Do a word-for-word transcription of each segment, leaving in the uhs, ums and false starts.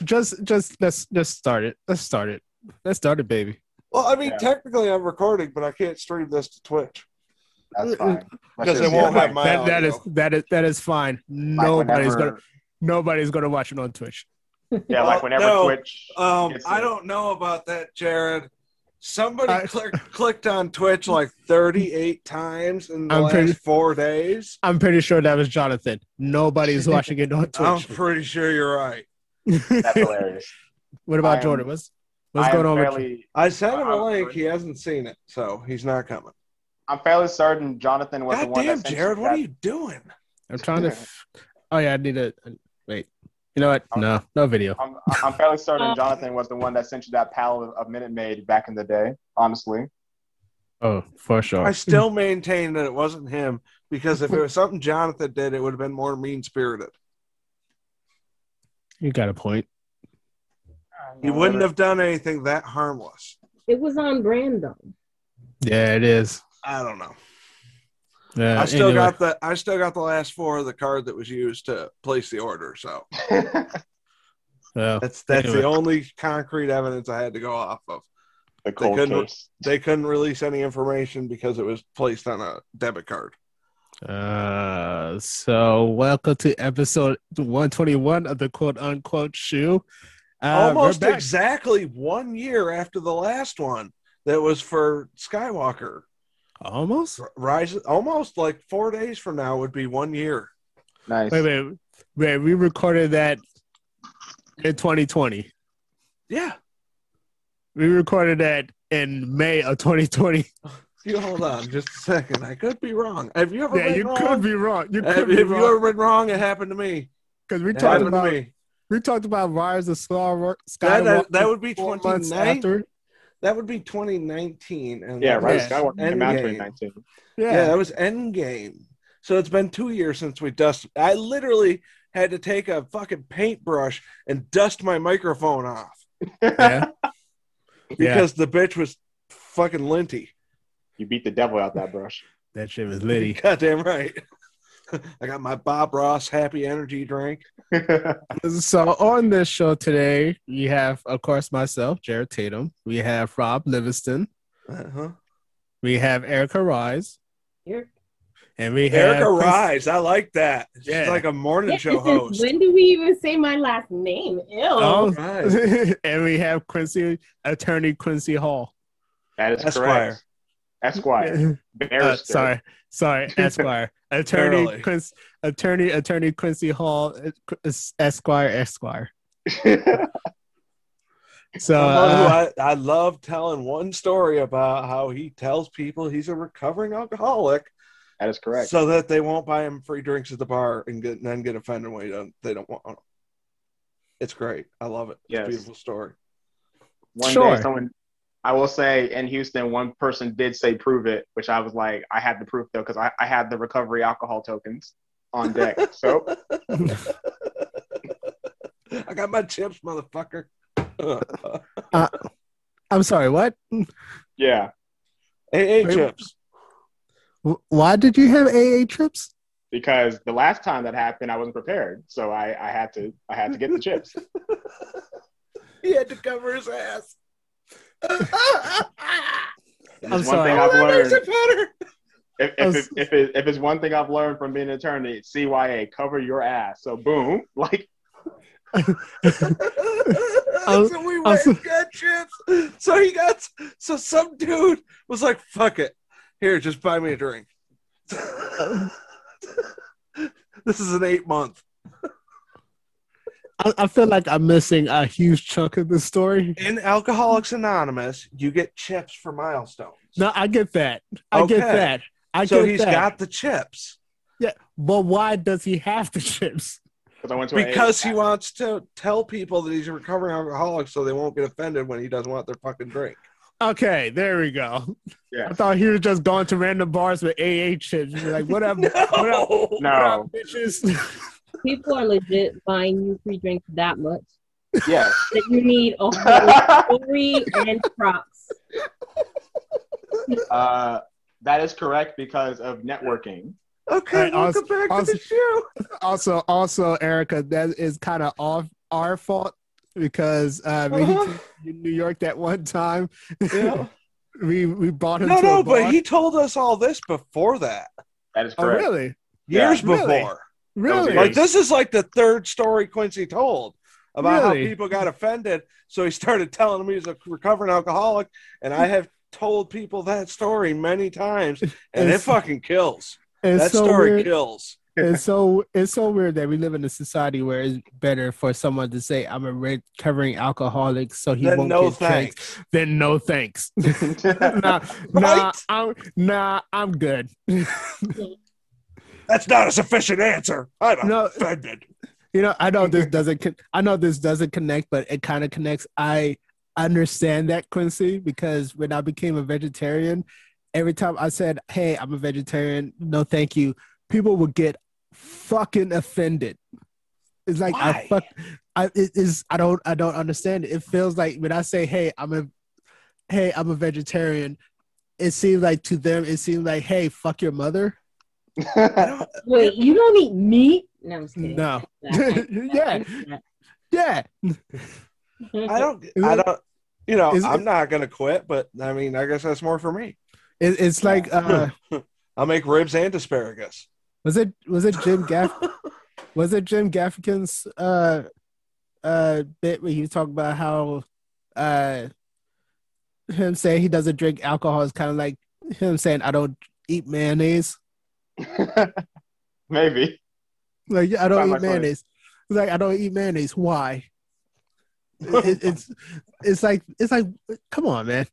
just just let's just start it. Let's start it. Let's start it, baby. Well, I mean, Yeah. technically I'm recording, but I can't stream this to Twitch. That's fine. Because Let's they just won't do it have like- my That, that audio. is that is that is fine. like Nobody's whenever- gonna nobody's gonna watch it on Twitch. Yeah, like whenever No, Twitch. Um, gets I it. don't know about that, Jared. Somebody I- click, clicked on Twitch like thirty-eight times in the I'm last pretty- four days. I'm pretty sure that was Jonathan. Nobody's watching it on I'm Twitch. pretty sure you're right. That's hilarious. What about I am- Jordan? What's what's I going am on? With, fairly, I sent him a I'm link. sorry. He hasn't seen it, so he's not coming. I'm fairly certain Jonathan was the God one damn, that sent Jared, you what that. are you doing? I'm trying to. F- oh yeah, I need to wait. You know what? No, no video. I'm, I'm fairly certain Uh, Jonathan was the one that sent you that pal of, of Minute Maid back in the day. Honestly, Oh, for sure. I still maintain that it wasn't him because if it was something Jonathan did, it would have been more mean spirited. You got a point. He wouldn't have done anything that harmless. It was on brand though. Yeah, it is. I don't know. Yeah, I still anyway. got the I still got the last four of the card that was used to place the order. So Well, that's that's Anyway. the only concrete evidence I had to go off of. the cold couldn't- case. They couldn't release any information because it was placed on a debit card. Uh, so welcome to episode one twenty-one of the quote unquote shoe. Uh, Almost we're back. exactly one year after the last one that was for Skywalker. Almost. R- Rise almost like four days from now would be one year. Nice. Wait, wait, wait. We recorded that in twenty twenty. Yeah. We recorded that in May of twenty twenty. You hold on just a second. I could be wrong. Have you ever Yeah, been you wrong? could be wrong. You Have, could be have you ever wrong been wrong? It happened to me. because we It talked happened about to me. we talked about Rise of Skywalker. That, that, that would be four twenty months nine. after. That would be twenty nineteen. And yeah, that right. was Yeah. Skywalker came out in Endgame. twenty nineteen. Yeah. Yeah, that was Endgame. So it's been two years since we dusted. I literally had to take a fucking paintbrush and dust my microphone off yeah. because the bitch was fucking linty. You beat the devil out that brush. That shit was litty. Goddamn right. I got my Bob Ross Happy Energy drink. So on this show today, we have, of course, myself, Jared Tatum. We have Rob Livingston. Uh-huh. We have Erica Rise, Here. and we have Erica Chris- Rise. I like that. She's Yeah. like a morning Yeah, show since host. when do we even say my last name? Ew. Oh, Right. and we have Quincy, attorney Quincy Hall. That is Esquire. correct. Esquire. Uh, Barrister. sorry, sorry, Esquire, Barely. attorney, Quincy, attorney, attorney Quincy Hall, uh, Esquire, Esquire. So Someone who uh, I, I love telling one story about how he tells people he's a recovering alcoholic That is correct. so that they won't buy him free drinks at the bar and, get, and then get offended when he don't, they don't want them. It's great. I love it. It's Yes. a beautiful story. One Sure. day, someone, I will say, in Houston, one person did say prove it, which I was like, I had the proof though, because I, I had the recovery alcohol tokens on deck. So I got my chips, motherfucker. uh, I'm sorry, what? yeah, A A Wait. chips. W- Why did you have A A trips? because the last time that happened, I wasn't prepared, so I, I had to I had to get the chips. He had to cover his ass. And I'm there's one sorry. thing Oh, I've that makes learned. it better. If if, it, if, it, if it's one thing I've learned from being an attorney, it's C Y A, cover your ass. So boom, like I'm- so we I'm went so- and got chips. So he got so some dude was like, "Fuck it, here, just buy me a drink." This is an eight month. I, I feel like I'm missing a huge chunk of the story. In Alcoholics Anonymous, you get chips for milestones. No, I get that. I get Okay. that. I so get he's that. got the chips Yeah, but why does he have the chips? because I went to a- because he wants to tell people that he's a recovering alcoholic, so they won't get offended when he doesn't want their fucking drink. Okay, there we go. Yeah. I thought he was just going to random bars with A A chips. You're like, what up, what up, No. what No, up, bitches? People are legit buying you free drinks that much yes. that you need a whole story and props. Uh, that is correct because of networking. Okay, Hey, welcome also- back also- to the show. Also, also, Erica, that is kind of off our fault because uh, when he came to New York that one time, Yeah. we we brought him No, to no, a bar. but he told us all this before that, That is oh, correct. really? years Yeah. Really? before. Really? Like this is like the third story Quincy told about Really? how people got offended. So he started telling me he's a recovering alcoholic, and I have told people that story many times, and it It's- fucking kills. It's That so story weird. kills. It's so it's so weird that we live in a society where it's better for someone to say I'm a recovering alcoholic, so he Then won't no get drinks. thanks. Then no thanks. nah, nah, Right? I'm, nah, I'm good. That's not a sufficient answer. I'm No. offended. You know, I know this doesn't. con- I know this doesn't connect, but it kind of connects. I understand that, Quincy, because when I became a vegetarian, every time I said, "Hey, I'm a vegetarian," no, thank you, people would get fucking offended. It's like I Why? fuck. I it is. I don't. I don't understand it. It feels like when I say, "Hey, I'm a, hey, I'm a vegetarian," it seems like to them, it seems like, "Hey, fuck your mother." Wait, you don't eat meat? No, I'm just kidding. No. I- yeah. Yeah. I don't. Is I it- don't. You know, is it- I'm not gonna quit, but I mean, I guess that's more for me. It, it's like. uh I'll make ribs and asparagus. Was it was it Jim Gaff was it Jim Gaffigan's uh uh bit where he was talking about how uh him saying he doesn't drink alcohol is kind of like him saying I don't eat mayonnaise. Maybe. Like I don't Sounds eat like funny. mayonnaise. It's like I don't eat mayonnaise. Why? It- it's it's like it's like come on, man.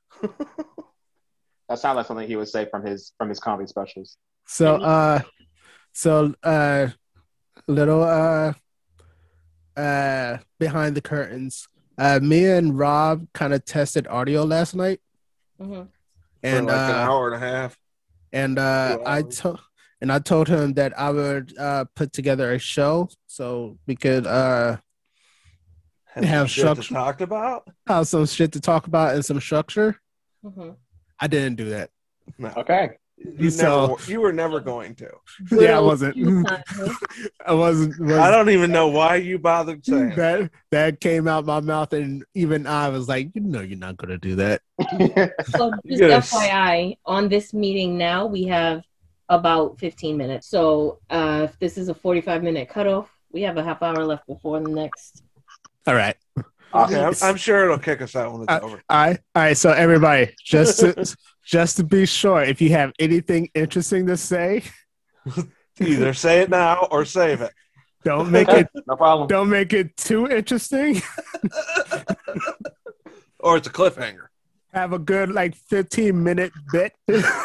That sounds like something he would say from his from his comedy specials. So uh so uh little uh uh behind the curtains. Uh me and Rob kind of tested audio last night Mhm. and for like an uh hour and a half. and uh Two I hours. told and I told him that I would uh put together a show so we could uh Have, have some shit to structure. talked about. have some shit to talk about and some structure. Mhm. I didn't do that. No, Okay. you So- never. You were never going to. Yeah, I Little wasn't. few times, huh? I wasn't. I wasn't don't even know why you bothered saying it. that that came out my mouth, and even I was like, you know, you're not gonna do that. So just Yes. F Y I, on this meeting now, we have about fifteen minutes. So uh, if this is a forty-five minute cutoff, we have a half hour left before the next. All right, Okay, I'm, I'm sure it'll kick us out when it's Uh, over. all right, all right. So everybody, just to, just to be sure, if you have anything interesting to say, Either say it now or save it. don't make Okay, it no problem. don't make it too interesting. Or it's a cliffhanger. Have a good like fifteen minute bit.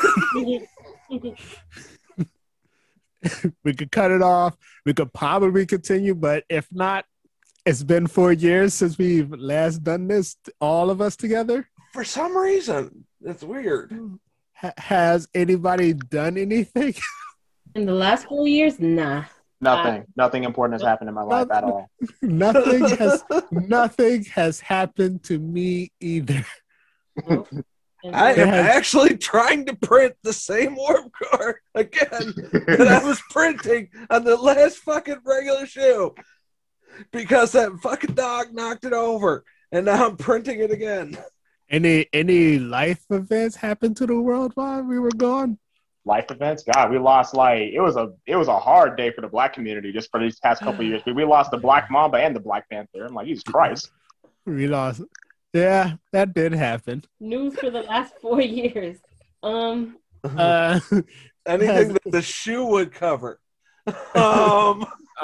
We could cut it off. We could probably continue, but if not, it's been four years since we've last done this, all of us together. For some reason, it's weird. Ha- has anybody done anything? In the last four years, nah. Nothing. Nothing important has happened in my life at all. nothing has nothing has happened to me either. And I There am has- actually trying to print the same warp car again that I was printing on the last fucking regular shoe because that fucking dog knocked it over, and now I'm printing it again. Any any life events happened to the world while we were gone? Life events. God, we lost like it was a it was a hard day for the black community just for these past couple of years. We we lost the Black Mamba and the Black Panther. I'm like, Jesus Christ. We lost. Yeah, that did happen. news for the last four years. Um, Uh, Anything that the shoe would cover. Um,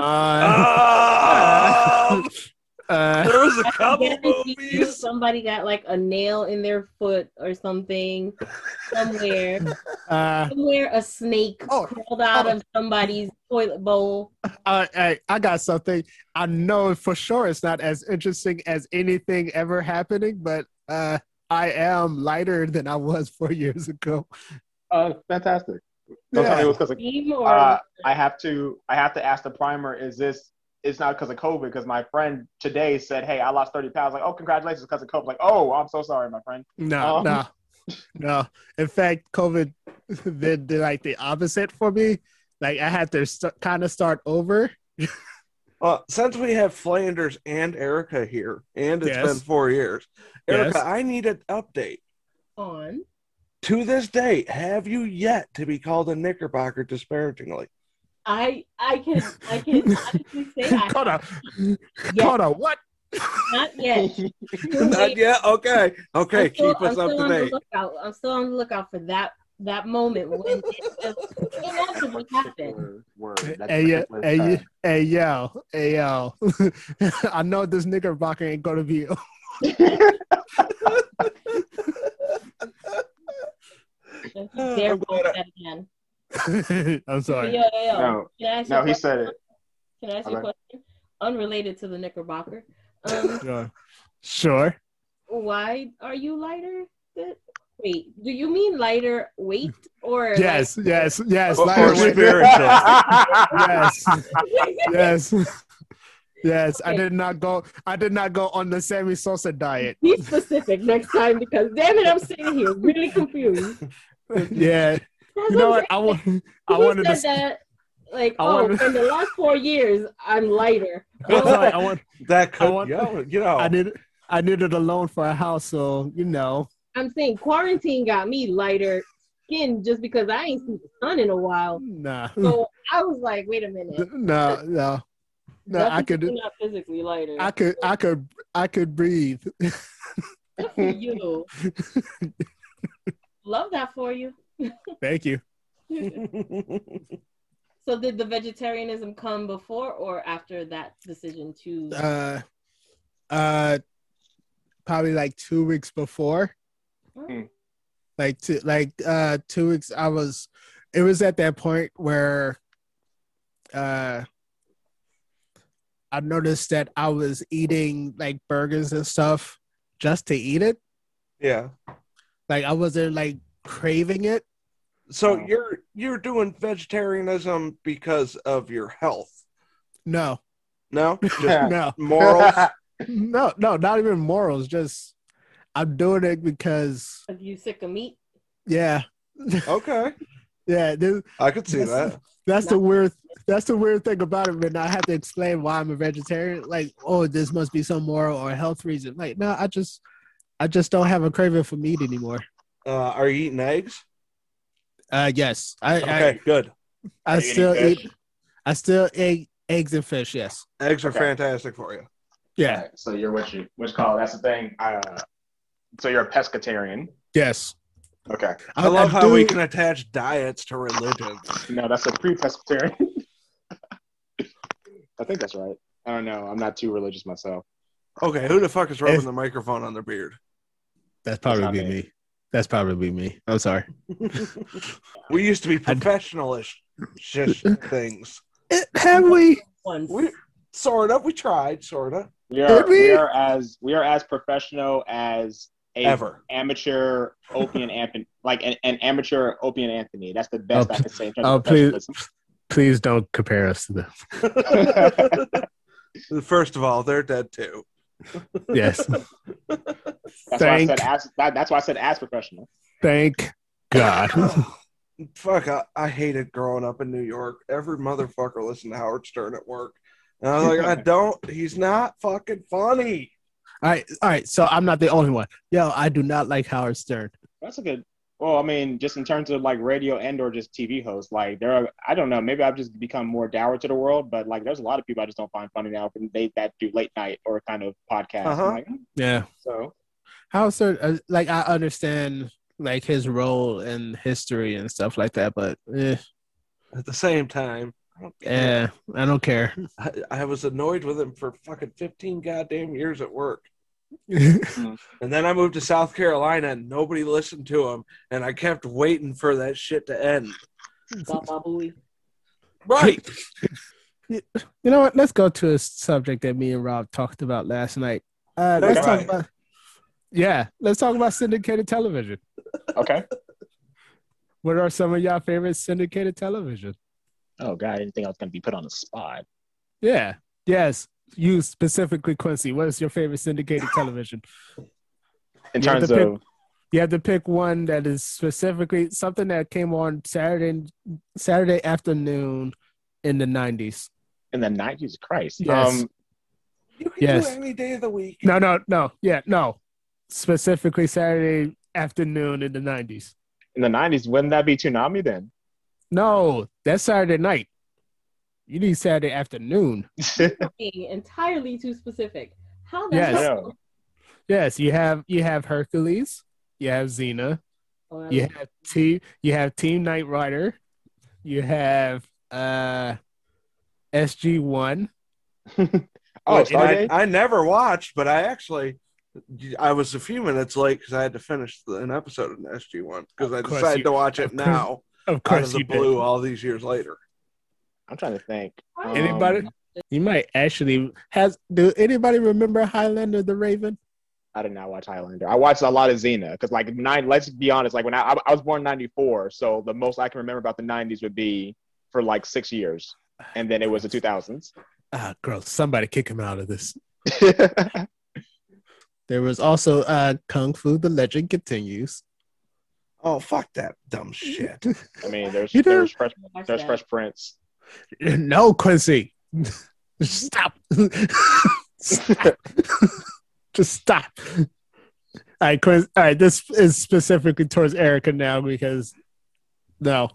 uh, um, uh, there was a I couple guarantee you movies. somebody got like a nail in their foot or something somewhere. uh, Somewhere a snake Oh, crawled out oh. of somebody's toilet bowl. Uh, I, I got something. I know for sure it's not as interesting as anything ever happening, but uh, I am lighter than I was four years ago. Uh, fantastic. Don't tell me it Yeah. was because of Steam or Uh, I have to I have to ask the primer, is this it's not because of COVID, because my friend today said, hey, I lost thirty pounds. Like, oh, congratulations because of COVID. Like, oh, I'm so sorry, my friend. No, Um. no, no. In fact, COVID did, did like the opposite for me. Like I had to st- kind of start over. Uh, since we have Flanders and Erica here, and it's Yes. been four years, Erica, Yes. I need an update. On. To this date, have you yet to be called a knickerbocker disparagingly? I I can I can honestly say I Coda. Yes. Coda, what? not yet. Not yet? Okay. Okay, I'm still, keep us I'm up still to on the date. lookout. I'm still on the lookout for that that moment when it just inevitably happened. Word, word. That Hey, yeah, particular hey, time. yeah, hey, yo, hey, yo. I know this knickerbocker ain't gonna be. There, I'm glad I- that again. I'm But sorry. yo, yo, yo. No, Can I ask you no, a he question? said it. Can I ask you a Okay. question? Unrelated to the Knickerbocker. Um, Sure. Sure. why are you lighter? Th- Wait, do you mean lighter weight or Yes, like- yes, yes. Or- lighter or weight. spiritual. Yes, yes, yes. I Okay. did not go. I did not go on the Sammy Sosa diet. Be specific next time because damn it, I'm sitting here really confused. Yeah, That's you know what what? I want. I'm I saying. He wanted to. said that like, I oh, wanted- in the last four years, I'm lighter. I'm sorry. I want. That could, I want- you know, you know. I did. I needed a loan for a house, so you know. I'm saying quarantine got me lighter skin just because I ain't seen the sun in a while. Nah. So I was like, wait a minute. No, no, no. I Definitely could. not physically lighter. I could. I could. I could breathe. Good for you. Love that for you. Thank you. So did the vegetarianism come before or after that decision to? Uh, uh, probably like two weeks before. Oh, Like two, like uh, two weeks. I was. It was at that point where, uh, I noticed that I was eating like burgers and stuff just to eat it. Yeah. Like I wasn't like craving it. So Oh. you're you're doing vegetarianism because of your health? No, No, just no, morals. no, no. Not even morals. Just I'm doing it because Are you sick of meat? yeah, Okay, yeah. This, I could see that. That's the weird. That's the weird thing about it, man. I have to explain why I'm a vegetarian. Like, oh, this must be some moral or health reason. Like, no, I just, I just don't have a craving for meat anymore. Uh, are you eating eggs? Uh, yes, I, Okay, good. I, I Are you eating still fish? eat. I still eat eggs and fish. Yes. Eggs are Okay. fantastic for you. Yeah. Alright, so you're what you what's called. That's the thing. Uh, so you're a pescatarian. Yes. Okay. I, love how do- we can attach diets to religion. No, that's a pre-pescatarian. I think that's right. I don't know. I'm not too religious myself. Okay, who the fuck is rubbing If- the microphone on their beard? That's not probably be me. me. That's probably me. I'm sorry. We used to be professionalish shish things. Have we? Once. We sort of. We tried, sort of. We are Did we? we are as we are as professional as a Ever. amateur Opie and Anthony, like an, an amateur Opie and Anthony. That's the best Oh, I can say in terms oh, of please. professionalism. Please don't compare us to them. First of all, they're dead too. Yes. That's why I Thank, said as that, that's why I said as professional. thank God. Fuck, I, I hated growing up in New York. Every motherfucker listened to Howard Stern at work. And I was like, I don't, he's not fucking funny. All right, all right. So I'm not the only one. Yo, I do not like Howard Stern. That's a good. Well, I mean, just in terms of like radio and or just T V hosts, like there are, I don't know, maybe I've just become more dour to the world, but like there's a lot of people I just don't find funny now, and they that do late night or kind of podcast. Uh-huh. I'm like, hmm, Yeah, so Howard Stern. Uh, like I understand like his role in history and stuff like that, but eh, At the same time, I, don't care. yeah, I don't care. I, I was annoyed with him for fucking fifteen goddamn years at work. hmm. And then I moved to South Carolina and nobody listened to him. And I kept waiting for that shit to end. Baba Booey. Right. You know what? Let's go to a subject that me and Rob talked about last night. Uh, let's Okay. talk about. Yeah, let's talk about syndicated television. Okay. What are some of y'all favorite syndicated television? Oh God, I didn't think I was gonna be put on the spot. Yeah. Yes. You specifically, Quincy. What is your favorite syndicated television? In You have terms to pick- of You have to pick one that is specifically something that came on Saturday Saturday afternoon in the nineties. In the nineties, Christ. Yes. Um, You can Yes. do any day of the week. No, no, no. Yeah, no. Specifically Saturday afternoon in the nineties. in the nineties, wouldn't that be Toonami then? No, that's Saturday night. You need Saturday afternoon. Being entirely too specific. How the Yes. I hell? know. Yes, you have you have Hercules, you have Xena, Oh, I you love- have Team you have Team Knight Rider, you have uh S G one. Oh, Which I, Stargate? I never watched, but I actually I was a few minutes late because I had to finish the, an episode in S G one because I Of course decided you- to watch it of course- now Of out course of the you blue did. all these years later. I'm trying to think. Um, Anybody? You might actually has do anybody remember Highlander the Raven? I did not watch Highlander. I watched a lot of Xena because, like, nine. Let's be honest. Like when I I I was born in ninety-four, so the most I can remember about the nineties would be for like six years, and then it was the two thousands. Ah, gross. Somebody kick him out of this. There was also uh Kung Fu the Legend Continues. Oh, fuck that dumb shit. I mean, there's You know- there's Fresh Watch there's that. Fresh Prince. No, Quincy. Stop. Stop. Just stop. All right, Quincy. All right, this is specifically towards Erica now because no.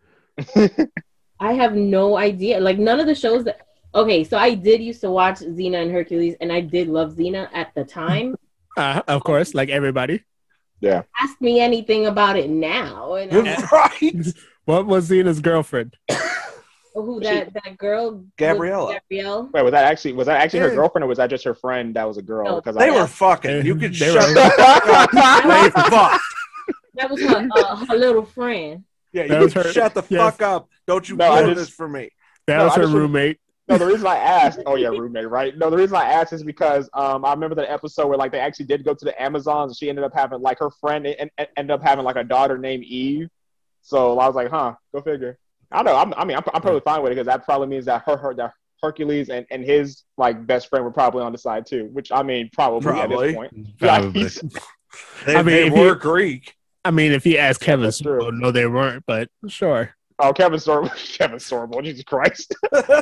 I have no idea. Like none of the shows that. Okay, so I did used to watch Xena and Hercules, and I did love Xena at the time. Uh, of course, like everybody. Ask me anything about it now, and I'm like, Right. What was Xena's girlfriend? who that that girl Gabriella. Gabrielle. Wait, was that actually was that actually her Yeah. girlfriend, or was that just her friend that was a girl? No, Because They I, were fucking. You could They shut were- the fuck up. They fucked. That was her uh, her little friend. Yeah, you That was could her- shut the yes. fuck up. Don't you No, I do just- this for me. That No, was I her just- roommate. no, the reason I asked, oh yeah, roommate, right? No, the reason I asked is because um, I remember that episode where like they actually did go to the Amazons, and she ended up having like her friend and, and ended up having like a daughter named Eve. So I was like, huh, go figure. I don't know. I'm, I mean, I'm, I'm probably fine with it because that probably means that her, her, that Hercules and, and his like best friend were probably on the side too. Which I mean, probably, at Probably. this point. Probably. Yeah, They, I mean, they if were you- Greek. I mean, if you ask Kevin, That's true. well, no, they weren't, but sure. oh, Kevin Sorbo, Kevin Sorbo, Jesus Christ.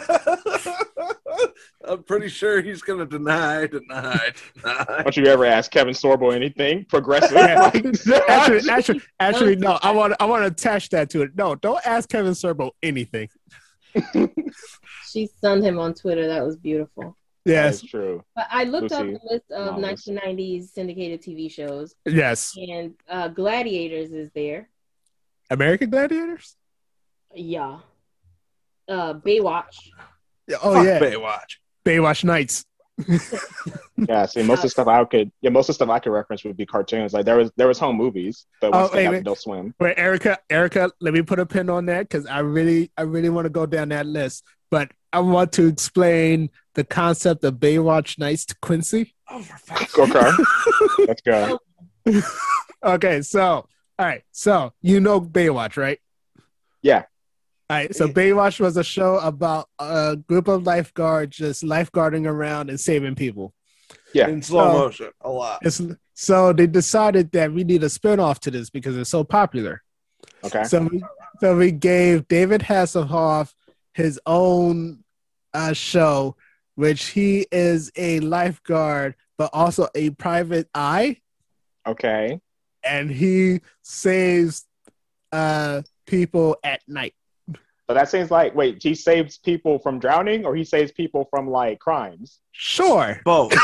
I'm pretty sure he's gonna deny, deny, deny. Don't you ever ask Kevin Sorbo anything progressive? Yeah. Like, Actually, actually, actually, no. I want, I want to attach that to it. No, don't ask Kevin Serbo anything. She sunned him on Twitter. That was beautiful. That's Yes, true. But I looked up Lucy the list of Lawless. nineteen nineties syndicated T V shows, yes. and uh, Gladiators is there. American Gladiators. Yeah. Uh, Baywatch. Yeah, Oh Fuck yeah, Baywatch. Baywatch Nights. Yeah, see, most of the stuff I could, yeah, most of the stuff I could reference would be cartoons. Like there was, there was home movies, but once Oh, they wait, got wait. to Adult Swim. Wait, Erica, Erica, let me put a pin on that because I really, I really want to go down that list. But I want to explain the concept of Baywatch Nights to Quincy. Oh, for fuck's Go sake. car. Let's go. Okay, so all right, so you know Baywatch, right? Yeah. All right, so Baywatch was a show about a group of lifeguards just lifeguarding around and saving people. Yeah. In slow So- motion, a lot. It's, so they decided that we need a spinoff to this because it's so popular. Okay. So we, so we gave David Hasselhoff his own uh, show, which he is a lifeguard, but also a private eye, Okay. and he saves uh, people at night. So that seems like, wait, he saves people from drowning, or he saves people from like crimes? Sure. Both.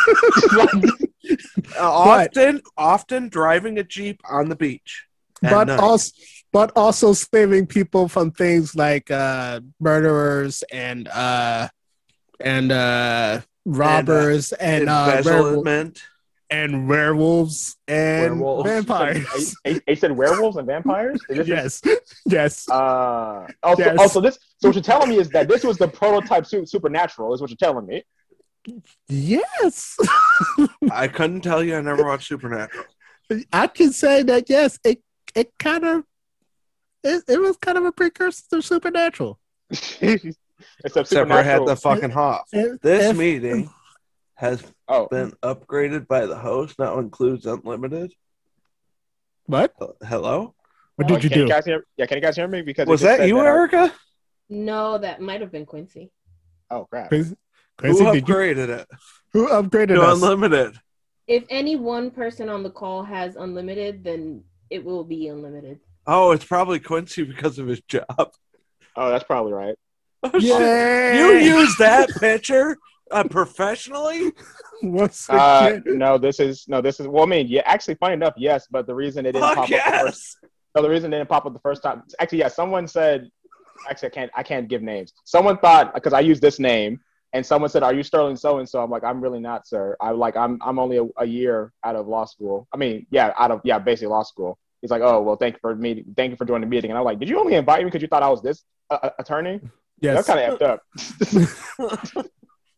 Uh, often, often driving a Jeep on the beach. at but night. also but also saving people from things like uh murderers and uh and uh robbers and, uh, werewolves, embezzlement. and werewolves and Werewolves. vampires. He, he said werewolves and vampires. Is this- Yes, yes. Uh, oh, so, Yes. oh, so this. So what you're telling me is that this was the prototype su- supernatural. Is what you're telling me. Yes. I couldn't tell you. I never watched Supernatural. I can say that yes, it it kind of it, it was kind of a precursor to Supernatural. Except Except for I had supernatural. the fucking Hoff. If- This if- meeting has Oh, been upgraded by the host. Now includes unlimited. What? Uh, Hello? What did oh, you can do? You guys hear? Yeah, can you guys hear me? Because it Was just that said you, uh, Erica? No, that might have been Quincy. Oh crap! Quincy, Who Quincy, did you, upgraded it who upgraded to us? unlimited? If any one person on the call has unlimited, then it will be unlimited. Oh, it's probably Quincy because of his job. Oh, that's probably right. Oh, shit. Yay! You use that picture uh, professionally? Once Uh, again. no, this is no, this is. Well, I mean, yeah, actually, funny enough, yes, but the reason it didn't Fuck pop up the yes. first, no, the reason it didn't pop up the first time. Actually, yeah, someone said. Actually, I can't. I can't give names. Someone thought because I used this name, and someone said, "Are you Sterling so and so?" I'm like, "I'm really not, sir. I like I'm I'm only a, a year out of law school. I mean, yeah, out of yeah, basically law school." He's like, "Oh, well, thank you for me. Thank you for joining the meeting." And I'm like, "Did you only invite me because you thought I was this uh, attorney?" Yes. That's kind of effed up.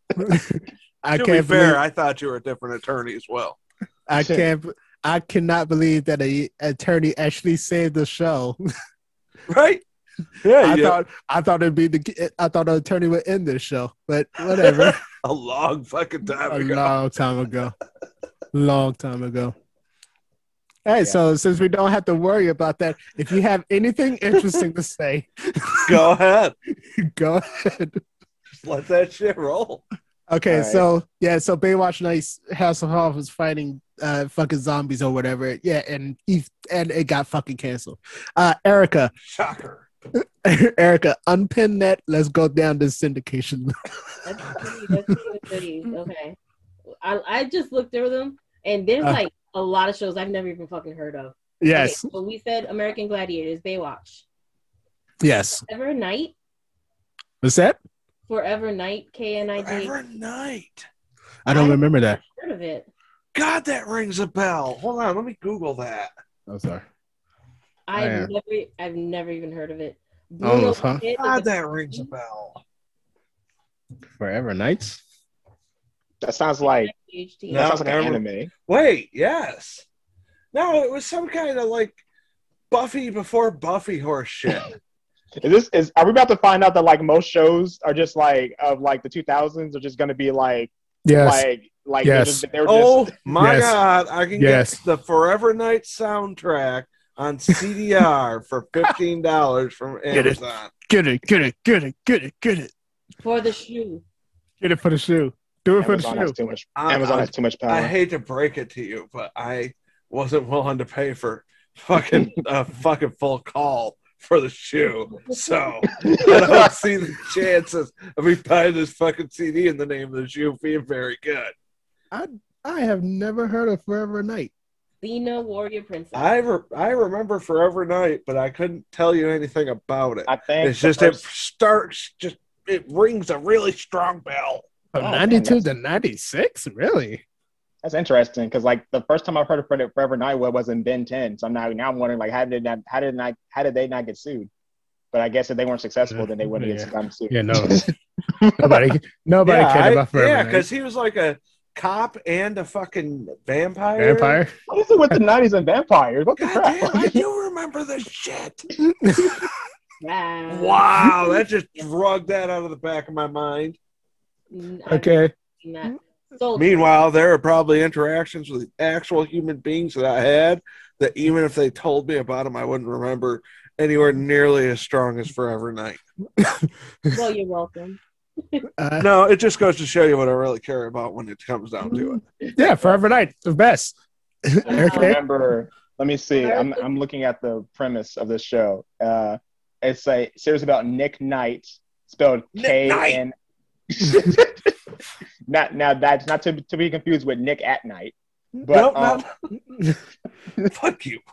I to can't be fair, believe, I thought you were a different attorney as well. I can't I cannot believe that a attorney actually saved the show. Right? Yeah, I yeah. thought I thought it'd be the I thought the attorney would end this show, but whatever. A long fucking time A ago. long time ago. Long time ago. Hey, so since we don't have to worry about that, if you have anything interesting to say, Go ahead. go ahead. Just let that shit roll. Okay, All right. so yeah, so Baywatch Nights Hasselhoff was fighting uh fucking zombies or whatever. Yeah, and he and it got fucking canceled. Uh Erica, Shocker. Erica, unpin that. Let's go down this syndication. That's pretty, that's pretty goodies. Okay. I, I just looked through them, and there's Uh. like a lot of shows I've never even fucking heard of. Yes, Okay, so we said American Gladiators, Baywatch. yes. Forever Night. What's that? Forever Night, K N I G. Forever Night. I don't remember that. Heard of it. God, that rings a bell. Hold on, let me Google that. I'm sorry. I've yeah. never I've never even heard of it. Almost, huh? Pitt is God, a- that rings a bell. Forever Nights. That sounds like PhD. No. that sounds like an never- anime. Wait, yes. No, it was some kind of like Buffy before Buffy horse shit. Is this is are we about to find out that like most shows are just like of like the two thousands are just going to be like Yes. like like Yes. they're just, they're Oh just my Yes. God, I can Yes. get the Forever Night soundtrack on C D R for fifteen dollars from Get it. Amazon. Get it, get it, get it, get it, get it. For the shoe. Get it for the shoe. Do it for the Amazon has shoe. too much. I- Amazon I- has too much power. I hate to break it to you, but I wasn't willing to pay for fucking a fucking full call for the shoe. So I don't see the chances of me buying this fucking C D in the name of the shoe being very good. I I have never heard of Forever Night. Xena Warrior Princess. I re- I remember Forever Night, but I couldn't tell you anything about it. I think It's the just first- it starts just it rings a really strong bell. From Oh, ninety-two man, to ninety-six? Really? that's interesting because like the first time I've heard of Forever Forever Night was in Ben ten. So I'm now now I'm wondering like how did that how did not how did they not get sued? But I guess if they weren't successful, then they wouldn't Yeah. get um, sued. Yeah, no. nobody nobody yeah, cared I- about Forever yeah, Night. because he was like a cop and a fucking vampire. Vampire? What is it with the nineties and vampires? What the God crap? damn, I do remember this shit. Wow. Wow, that just drug that out of the back of my mind. Mm, I've Okay. seen that. So, Meanwhile, there are probably interactions with actual human beings that I had that even if they told me about them, I wouldn't remember anywhere nearly as strong as Forever Night. well, you're welcome. Uh, No, it just goes to show you what I really care about when it comes down to it. yeah, Forever Night, the best. I Okay. remember. Let me see. I'm I'm looking at the premise of this show. Uh, it's a series about Nick Knight, spelled Nick K Knight. N. Not now that's not to, to be confused with Nick at Night, but Nope, um, nope. Fuck you.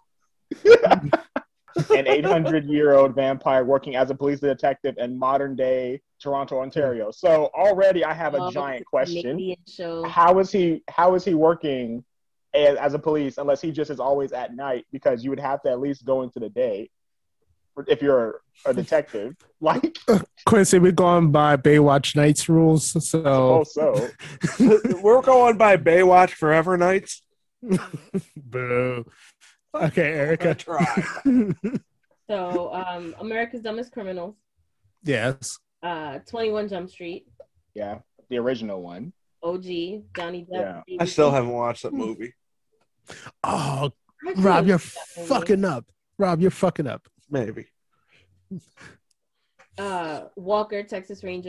an eight hundred year old vampire working as a police detective in modern day Toronto, Ontario. So already I have a Oh, giant it's question. Canadian show. How is he how is he working as, as a police unless he just is always at night, because you would have to at least go into the day if you're a detective. Like Quincy, we're going by Baywatch Nights rules. So also We're going by Baywatch Forever Nights. boo. Okay, I Erica. try. So, um, America's Dumbest Criminals, Yes. uh, twenty-one Jump Street, yeah, the original one. O G, Johnny Depp. Yeah. I still haven't watched that movie. Oh, I actually Rob, you're like that movie. fucking up. Rob, you're fucking up. Maybe. Uh, Walker, Texas Ranger.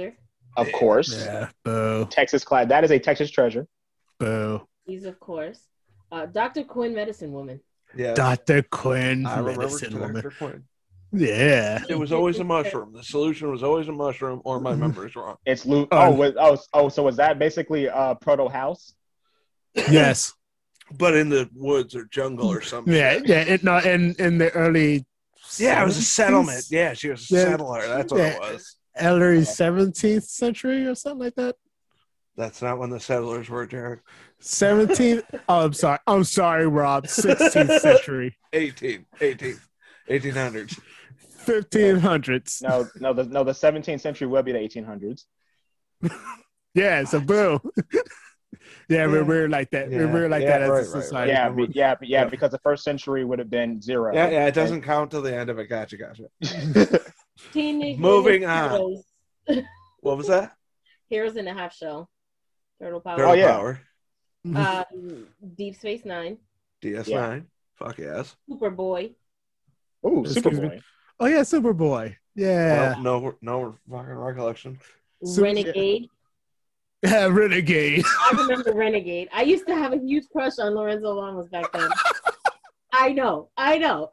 Of course. Yeah, boo, Texas class. That is a Texas treasure. boo. He's of course. Uh, Doctor Quinn, Medicine Woman. Yeah, Doctor Quinn, I remember medicine woman. Doctor Quinn. Yeah. It was always a mushroom. The solution was always a mushroom, or my memory's wrong. It's Luke. Oh. Oh, was, oh, oh. So was that basically uh, Proto House? Yes. But in the woods or jungle or something. Yeah. Yeah. It, no, in in the early. Yeah, it was a settlement. seventies? Yeah, she was a Yeah. settler. That's what Yeah. it was. Early seventeenth century or something like that. That's not when the settlers were, Jared. seventeenth. Oh, I'm sorry. I'm sorry, Rob. sixteenth century. eighteen, eighteen, eighteen hundreds. fifteen hundreds. No, no, the no, the seventeenth century will be the eighteen hundreds. Yeah, so boo. Yeah, we're Yeah. weird like that. We're Yeah. weird like Yeah, that as right, a right, society. Yeah, be, yeah, be- yeah, Yeah. because the first century would have been zero. Yeah, yeah, it doesn't count till the end of it. Gotcha, gotcha. Teenage Moving Mutant on. Heroes. What was that? Heroes in a Half Shell. Turtle Power. Turtle yeah. Power. Um, Deep Space Nine. D S nine. Fuck yes. Superboy. Ooh, Excuse me. Superboy. Oh yeah, Superboy. Yeah. No, no, no fucking recollection. Super- Renegade. Yeah, Renegade. I remember Renegade. I used to have a huge crush on Lorenzo Lamas back then. I know. I know.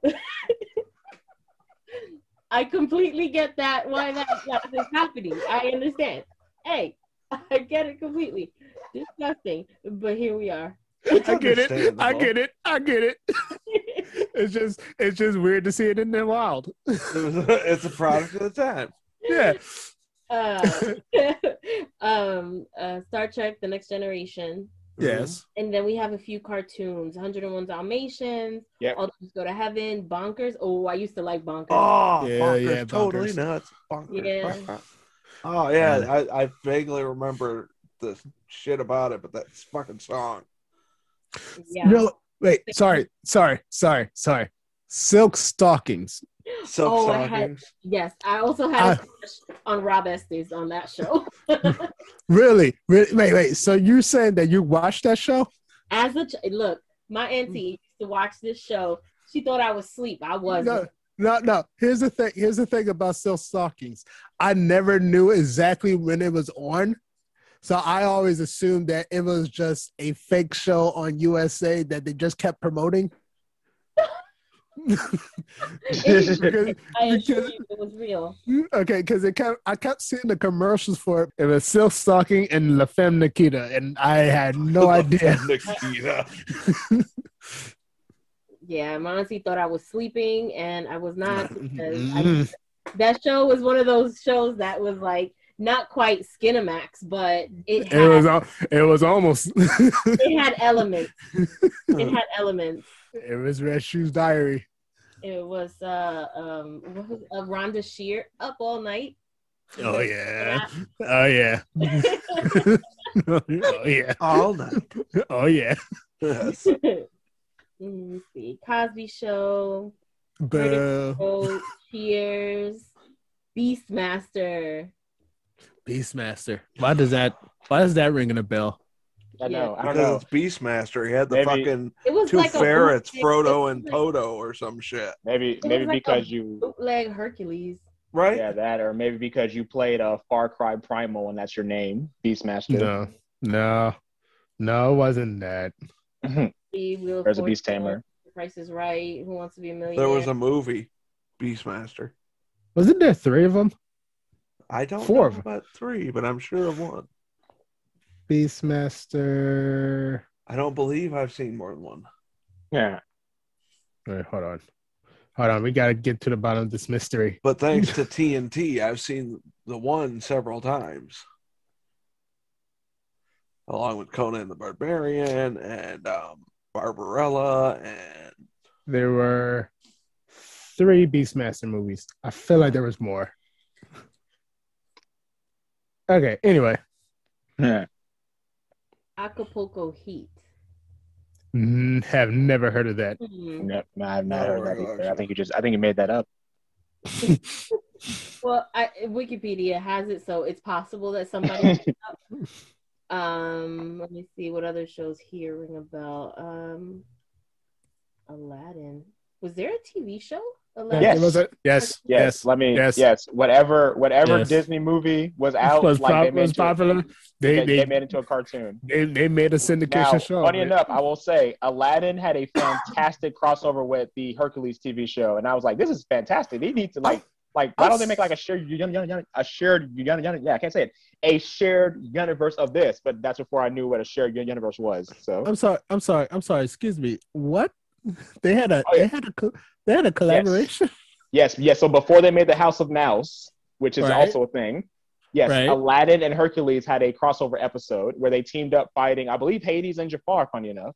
I completely get that, why that, that is happening. I understand. Hey, I get it completely. Disgusting. But here we are. It's I get it. I understandable. get it. I get it. It's just it's just weird to see it in the wild. It was a- it's a product of the time. Yeah. Uh, um, uh, Star Trek: The Next Generation. Yes. And then we have a few cartoons, one oh one Dalmatians, Yep. All Dogs Go to Heaven, Bonkers. Oh, I used to like Bonkers. Oh, Yeah, bonkers, yeah, totally bonkers. nuts. Bonkers. Yeah. bonkers. Oh yeah, I, I vaguely remember the shit about it, but that fucking song. Yeah. No, wait. Sorry. Sorry. Sorry. Sorry. Silk stockings. Silk Oh, I had- stockings. Yes, I also had I- a crush on Rob Estes on that show. Really? Really? Wait. Wait. So you're saying that you watched that show? As a ch- look, my auntie used to watch this show. She thought I was asleep. I wasn't. No. No. No. Here's the thing. Here's the thing about silk stockings. I never knew exactly when it was on. So I always assumed that it was just a fake show on U S A that they just kept promoting. Because- I assure because- you, it was real. okay, because it kept I kept seeing the commercials for it. It was Silk Stocking and La Femme Nikita, and I had no idea. Nikita. Yeah, my auntie thought I was sleeping, and I was not. Because Mhm. I, that show was one of those shows that was like not quite Skinamax, but it It was had al- it was almost it had elements. It had elements. it was Red Shoes Diary. It was uh um what was uh, Rhonda Shear Up All Night. Oh yeah, oh yeah, oh yeah, All night. oh yeah. Yes. Let me see. Cosby Show, Boo. oh, Cheers, Beastmaster. Beastmaster. Why does that? Why does that ring in a bell? I know. I don't Because know. it's Beastmaster. He had the Maybe- fucking It was two like a ferrets, bootleg- Frodo it and was like Toto or some shit. Maybe, was maybe like a- because you, bootleg Hercules. Right? yeah, that, or maybe because you played a Far Cry Primal and that's your name, Beastmaster. No, no, no, it wasn't that. Wheel of There's a Fortune, Beast Tamer. The Price is Right. Who Wants to Be a Millionaire? There was a movie, Beastmaster. Wasn't there three of them? I don't Four know of 'em. about three, but I'm sure of one. Beastmaster. I don't believe I've seen more than one. Yeah. Wait, hold on, hold on. We gotta get to the bottom of this mystery. But thanks to T N T, I've seen the one several times. Along with Conan the Barbarian and um, Barbarella and There were three Beastmaster movies. I feel like there was more. Okay. Anyway, Yeah. Acapulco Heat. mm, have never heard of that. Hmm. No, no, I've not No heard that either. I recollection. think you just, I think you made that up. Well, I, Wikipedia has it, so it's possible that somebody. um, let me see what other shows here ring a bell. Um, Aladdin. Was there a T V show Aladdin. Yes. It was a- yes, Yes, yes, let me. yes. Yes, whatever, whatever Yes. Disney movie was out, was, like pop- they made was into, popular. They they, they, they made into a cartoon. they they made a syndication Now, show. funny of it. enough, I will say Aladdin had a fantastic crossover with the Hercules T V show, and I was like, "This is fantastic. They need to like, like, why don't they make like a shared, a shared, yeah, I can't say it, a shared universe of this?" But that's before I knew what a shared universe was. So I'm sorry. I'm sorry. I'm sorry. Excuse me. What? They had a Oh, yeah. they had a co- they had a collaboration. yes, yes. So before they made the House of Mouse, which is Right. also a thing. Yes, Right. Aladdin and Hercules had a crossover episode where they teamed up fighting, I believe, Hades and Jafar, funny enough.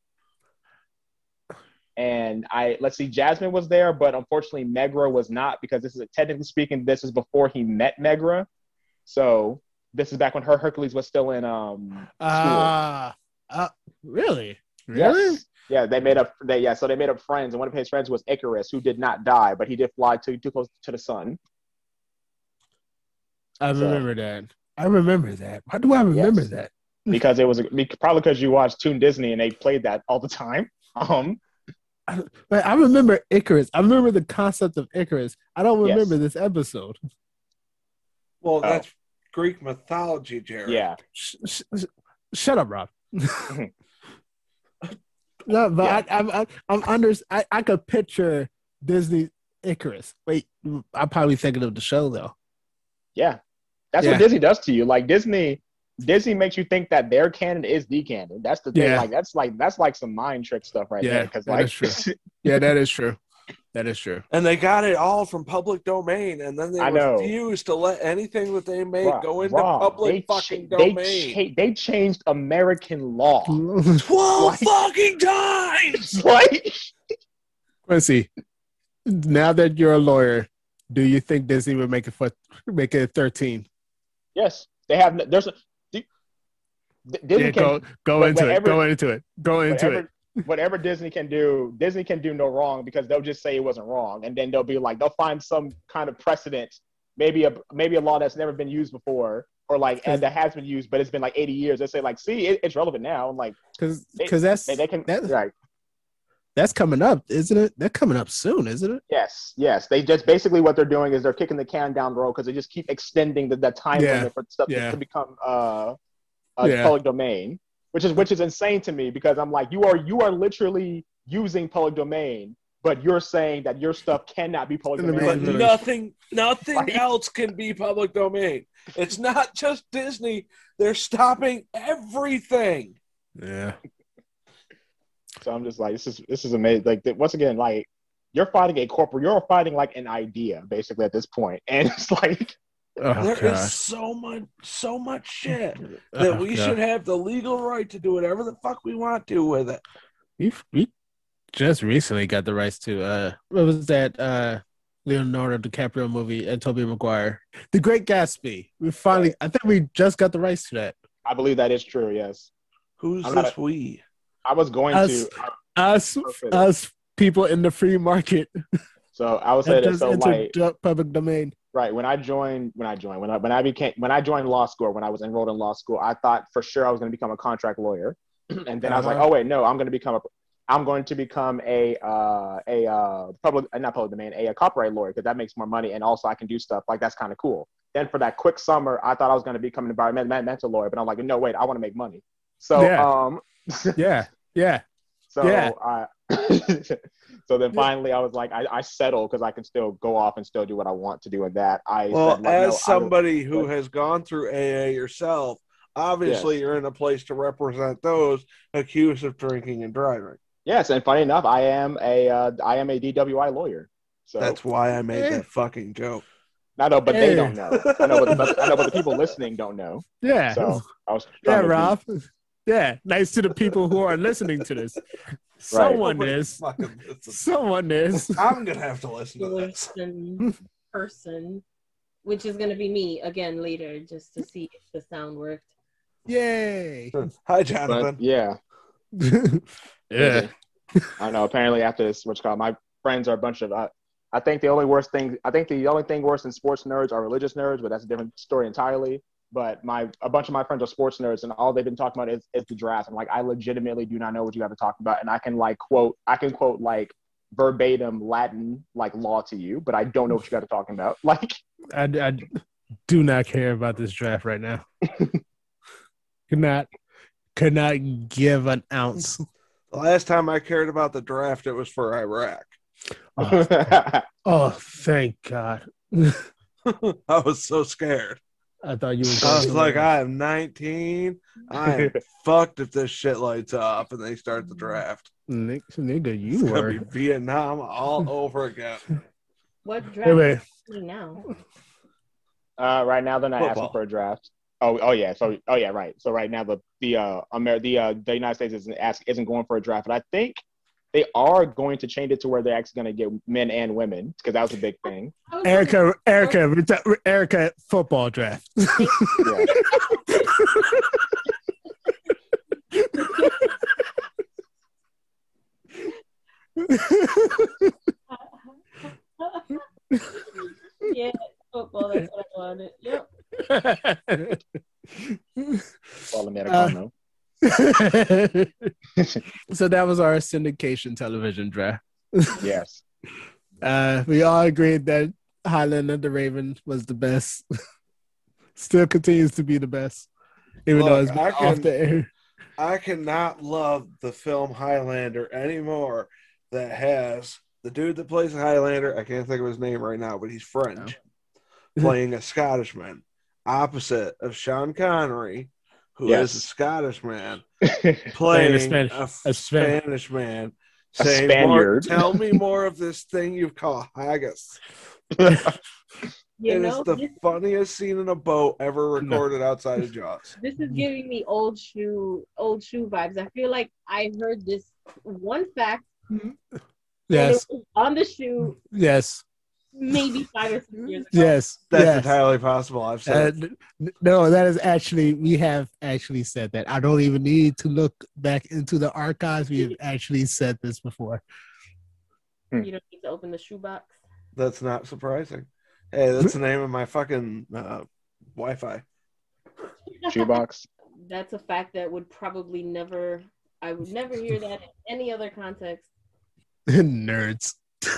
And I let's see, Jasmine was there, but unfortunately Megra was not, because this is technically speaking, this is before he met Megra. So this is back when her Hercules was still in um school. Ah, uh, really? Really? Yes. Yeah, they made up they yeah, so they made up friends, and one of his friends was Icarus, who did not die, but he did fly too too close to the sun. I So- remember that. I remember that. Why do I remember Yes. that? Because it was probably because you watched Toon Disney and they played that all the time. Um But I remember Icarus. I remember the concept of Icarus. I don't Yes. remember this episode. Well, Oh. that's Greek mythology, Jerry. yeah. Sh- sh- sh- shut up, Rob. No, but Yeah. I, I'm, I'm, I'm under. I, I could picture Disney Icarus. Wait, I'm probably thinking of the show though. Yeah. That's Yeah. what Disney does to you. Like Disney Disney makes you think that their canon is the canon. That's the thing. Yeah. Like that's like that's like some mind trick stuff right Yeah, there. Because that like is true. Yeah, that is true. That is true. And they got it all from public domain, and then they I know. refused to let anything that they made Rob, go into Rob, public they fucking cha- they domain. cha- they changed American law. Twelve Like- fucking times. It's like Quincy, now that you're a lawyer, do you think Disney would make it for make it thirteen? yes, they have. no- There's a D- Disney Yeah, can go go but into it. whatever- Go into it. Go into whatever, it. whatever Disney can do, Disney can do no wrong, because they'll just say it wasn't wrong, and then they'll be like, they'll find some kind of precedent, maybe a maybe a law that's never been used before, or like and that has been used, but it's been like eighty years. They say like, see, it, it's relevant now. I'm like, Because They- because that's they, they can, that, right? that's coming up, isn't it? That's coming up soon, isn't it? Yes, yes. They just basically what they're doing is they're kicking the can down the road because they just keep extending the, the time Yeah, limit for stuff yeah. to become uh, a Yeah. public domain, which is which is insane to me, because I'm like, you are you are literally using public domain, but you're saying that your stuff cannot be public In the domain. But Literally. nothing, nothing Right. else can be public domain. It's not just Disney. They're stopping everything. Yeah. So I'm just like, this is this is amazing. Like th- once again, like you're fighting a corporate, you're fighting like an idea basically at this point, and it's like, Oh, There is gosh. so much, so much shit Oh, that we God. should have the legal right to do whatever the fuck we want to with it. We we just recently got the rights to uh what was that uh Leonardo DiCaprio movie and Tobey Maguire, The Great Gatsby. We finally, I think we just got the rights to that. I believe that is true. Yes, Who's I'm this not we? I was going Us, to. us, Perfect. us people in the free market So I would say that that. just So entered like, the public domain. right when I joined, when I joined, when I when I became when I joined law school, when I was enrolled in law school, I thought for sure I was going to become a contract lawyer, and then I was like, Uh-huh. oh wait, no, I'm going to become a, I'm going to become a uh, a uh, public, uh, not public domain, a, a copyright lawyer, because that makes more money, and also I can do stuff like that's kind of cool. Then for that quick summer, I thought I was going to become an environmental lawyer, but I'm like, no, wait, I want to make money. So Yeah. um, Yeah, yeah. so Yeah. I. So then finally, I was like, I, I settled because I can still go off and still do what I want to do with that. I Well, said, like, as no, I somebody who but- has gone through A A yourself, obviously you're in a place to represent those accused of drinking and driving. yes, and funny enough, I am a uh, I am a D W I lawyer. So That's why I made Eh. that fucking joke. I know, but Hey. they don't know. I know, but, but I know, but the people listening don't know. Yeah. So I was Yeah, trying to be- Rob. Yeah. Nice to the people who are listening to this. Someone Nobody is. fucking listens. Someone is. I'm gonna have to listen to this. Person, person, which is gonna be me again later, just to see if the sound worked. Yay. Hi, But Jonathan. yeah, Yeah. I know. Apparently, after this, what's called, my friends are a bunch of. Uh, I think the only worst thing. I think the only thing worse than sports nerds are religious nerds, but that's a different story entirely. But my a bunch of my friends are sports nerds, and all they've been talking about is, is the draft. I'm like, I legitimately do not know what you have to talk about, and I can like quote, I can quote like verbatim Latin like law to you, but I don't know what you guys are talking about. Like, I, I do not care about this draft right now. could not, could not give an ounce. The last time I cared about the draft, it was for Iraq. Oh, oh thank God. I was so scared. I thought you were. I was like, I am nineteen. I am fucked if this shit lights up and they start the draft. Nigga, nigga you It's were. gonna be Vietnam all over again. What draft Wait, is happening now? uh, right now they're not Football. asking for a draft. Oh, oh yeah. So, oh yeah, right. So right now the the uh, Amer- the uh, the United States isn't ask isn't going for a draft, but I think they are going to change it to where they're actually going to get men and women because that was a big thing. I was Erica, Erica, reti- Erica, football draft. Yeah. yeah, football. That's what I wanted. Yep. All Uh, so that was our syndication television draft. Yes. Uh, we all agreed that Highlander the Raven was the best. Still continues to be the best, even though Look, it's been I off can- the air. I cannot love the film Highlander anymore that has the dude that plays the Highlander. I can't think of his name right now, but he's French, playing a Scottishman, opposite of Sean Connery, who Yes. is a Scottish man, Playing playing a Spanish- a, a Span- Spanish man. A Saying, more, Spaniard. tell me more of this thing you call haggis. You It know, is the this, funniest scene in a boat ever recorded outside of Jaws. this is giving me old shoe, old shoe vibes. I feel like I heard this one fact. and Yes, it was on the shoe, yes, maybe five or six years ago. yes. That's yes. entirely possible. I've said Uh, it. n- no, that is actually, we have actually said that. I don't even need to look back into the archives. We have actually said this before. You don't need to open the shoebox. That's not surprising. Hey, that's the name of my fucking uh, Wi-Fi. Shoebox. That's a fact that would probably never. I would never hear that in any other context. Nerds.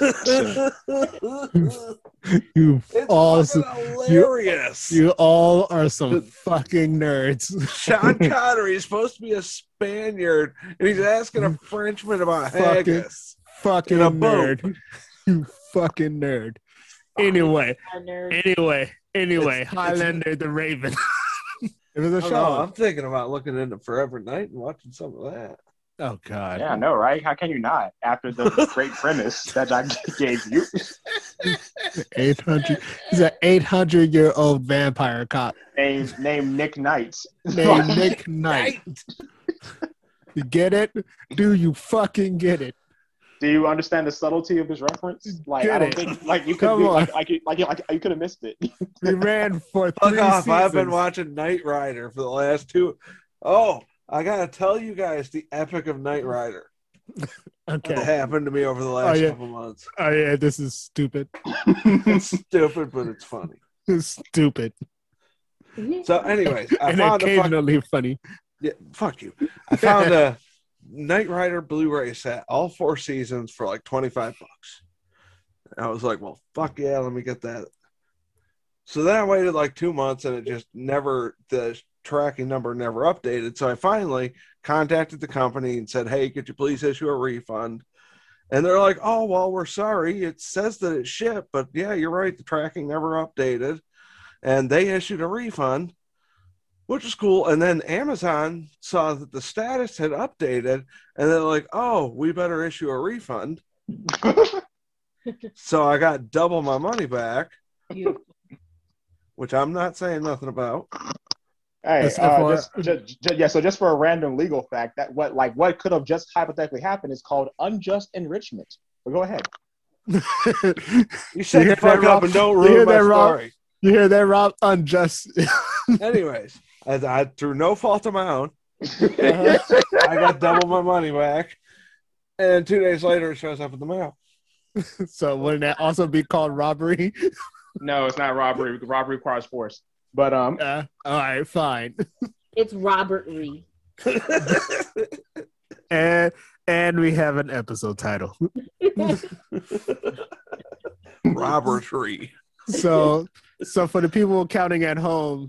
it's You all, fucking hilarious. you all are some fucking nerds. Sean Connery is supposed to be a Spaniard, and he's asking a Frenchman about Fucking- haggis. Fucking In a boat. nerd. You fucking nerd. Anyway, Our nerd. anyway, anyway, It's- it's- Highlander the Raven. It was a I don't show. know, I'm thinking about looking into Forever Night and watching some of that. Oh God. Yeah, I know, right? How can you not? After the great premise that I gave you. eight hundred. He's an eight hundred year old vampire cop Name name Nick Knight. named Nick Knight. You get it? Do you fucking get it? Do you understand the subtlety of this reference? Like Get I don't it. think like you could Come be, on. like, like you like you like you could have missed it. We ran for Fuck three off. I've been seasons. watching Knight Rider for the last two. Oh, I gotta tell you guys the epic of Knight Rider that Okay. happened to me over the last Oh, yeah. couple months. Oh yeah, this is stupid. It's stupid, but it's funny. It's stupid. So, anyways, I And found a fuck, occasionally funny. yeah, fuck you. I found a Knight Rider Blu-ray set, all four seasons for like twenty-five bucks. I was like, well, fuck yeah, let me get that. So then I waited like two months and it just never, the tracking number never updated. So I finally contacted the company and said, hey, could you please issue a refund? And they're like, oh, well, we're sorry. It says that it shipped, but yeah, you're right. The tracking never updated. And they issued a refund, which is cool. And then Amazon saw that the status had updated and they're like, oh, we better issue a refund. So I got double my money back, You- which I'm not saying nothing about. Hey, That's uh, for- just, just, just, yeah. So, just for a random legal fact, that what like what could have just hypothetically happened is called unjust enrichment. But go ahead. You You shut hear the fuck that, up Rob? and don't You hear ruin my that, Rob? story. You hear that, Rob? Unjust. Anyways, I, I, through no fault of my own, I got double my money back. And two days later, it shows up in the mail. So wouldn't that also be called robbery? No, it's not robbery. Robbery requires force. But um, Uh, all right, fine. It's Robert Reed. And and we have an episode title. Robbery. So, so for the people counting at home,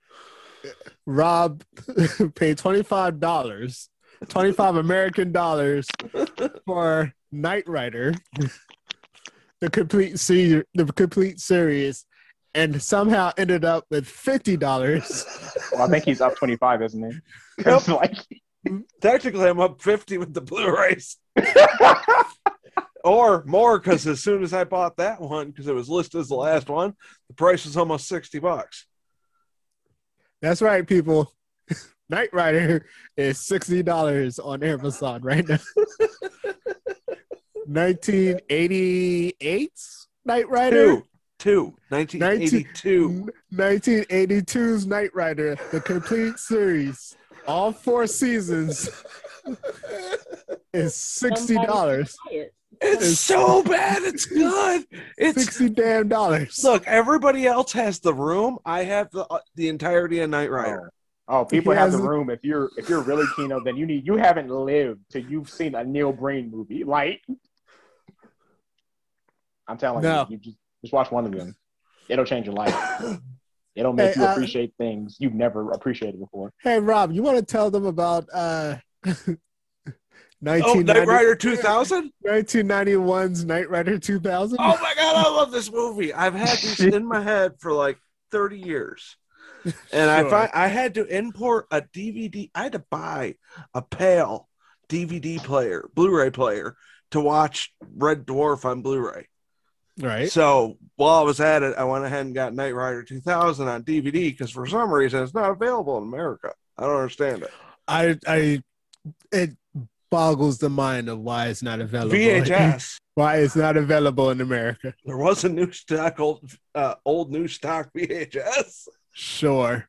Rob paid twenty-five dollars, twenty-five American dollars for Knight Rider, the complete series, the complete series, and somehow ended up with fifty dollars. Well, I think he's up twenty-five, isn't he? Yep. Like, Technically, I'm up fifty with the Blu-rays. Or more, because as soon as I bought that one, because it was listed as the last one, the price was almost sixty bucks. That's right, people. Knight Rider is sixty dollars on Amazon right now. nineteen eighty-eight Knight Rider? Two. Two. nineteen eighty-two. nineteen eighty-two's Knight Rider, the complete series, all four seasons, is sixty dollars. It's so bad. It's good. It's sixty damn dollars. Look, everybody else has the room. I have the uh, the entirety of Knight Rider. oh, people He have the has- room. If you're if you're really Kino, then you need you haven't lived till you've seen a Neil Breen movie. Like, I'm telling No. you, you just just watch one of them. It'll change your life. It'll make Hey, you uh, appreciate things you've never appreciated before. Hey, Rob, you want to tell them about uh, Oh, Knight Rider two thousand? nineteen ninety-one's Knight Rider two thousand? Oh my god, I love this movie. I've had this in my head for like thirty years. And I Sure. find I had to import a D V D. I had to buy a PAL D V D player, Blu-ray player to watch Red Dwarf on Blu-ray. Right. So while I was at it, I went ahead and got Knight Rider two thousand on D V D because for some reason it's not available in America. I don't understand it. I, I, it boggles the mind of why it's not available. V H S. Why it's not available in America. There was a new stock, old, uh, old new stock V H S. Sure.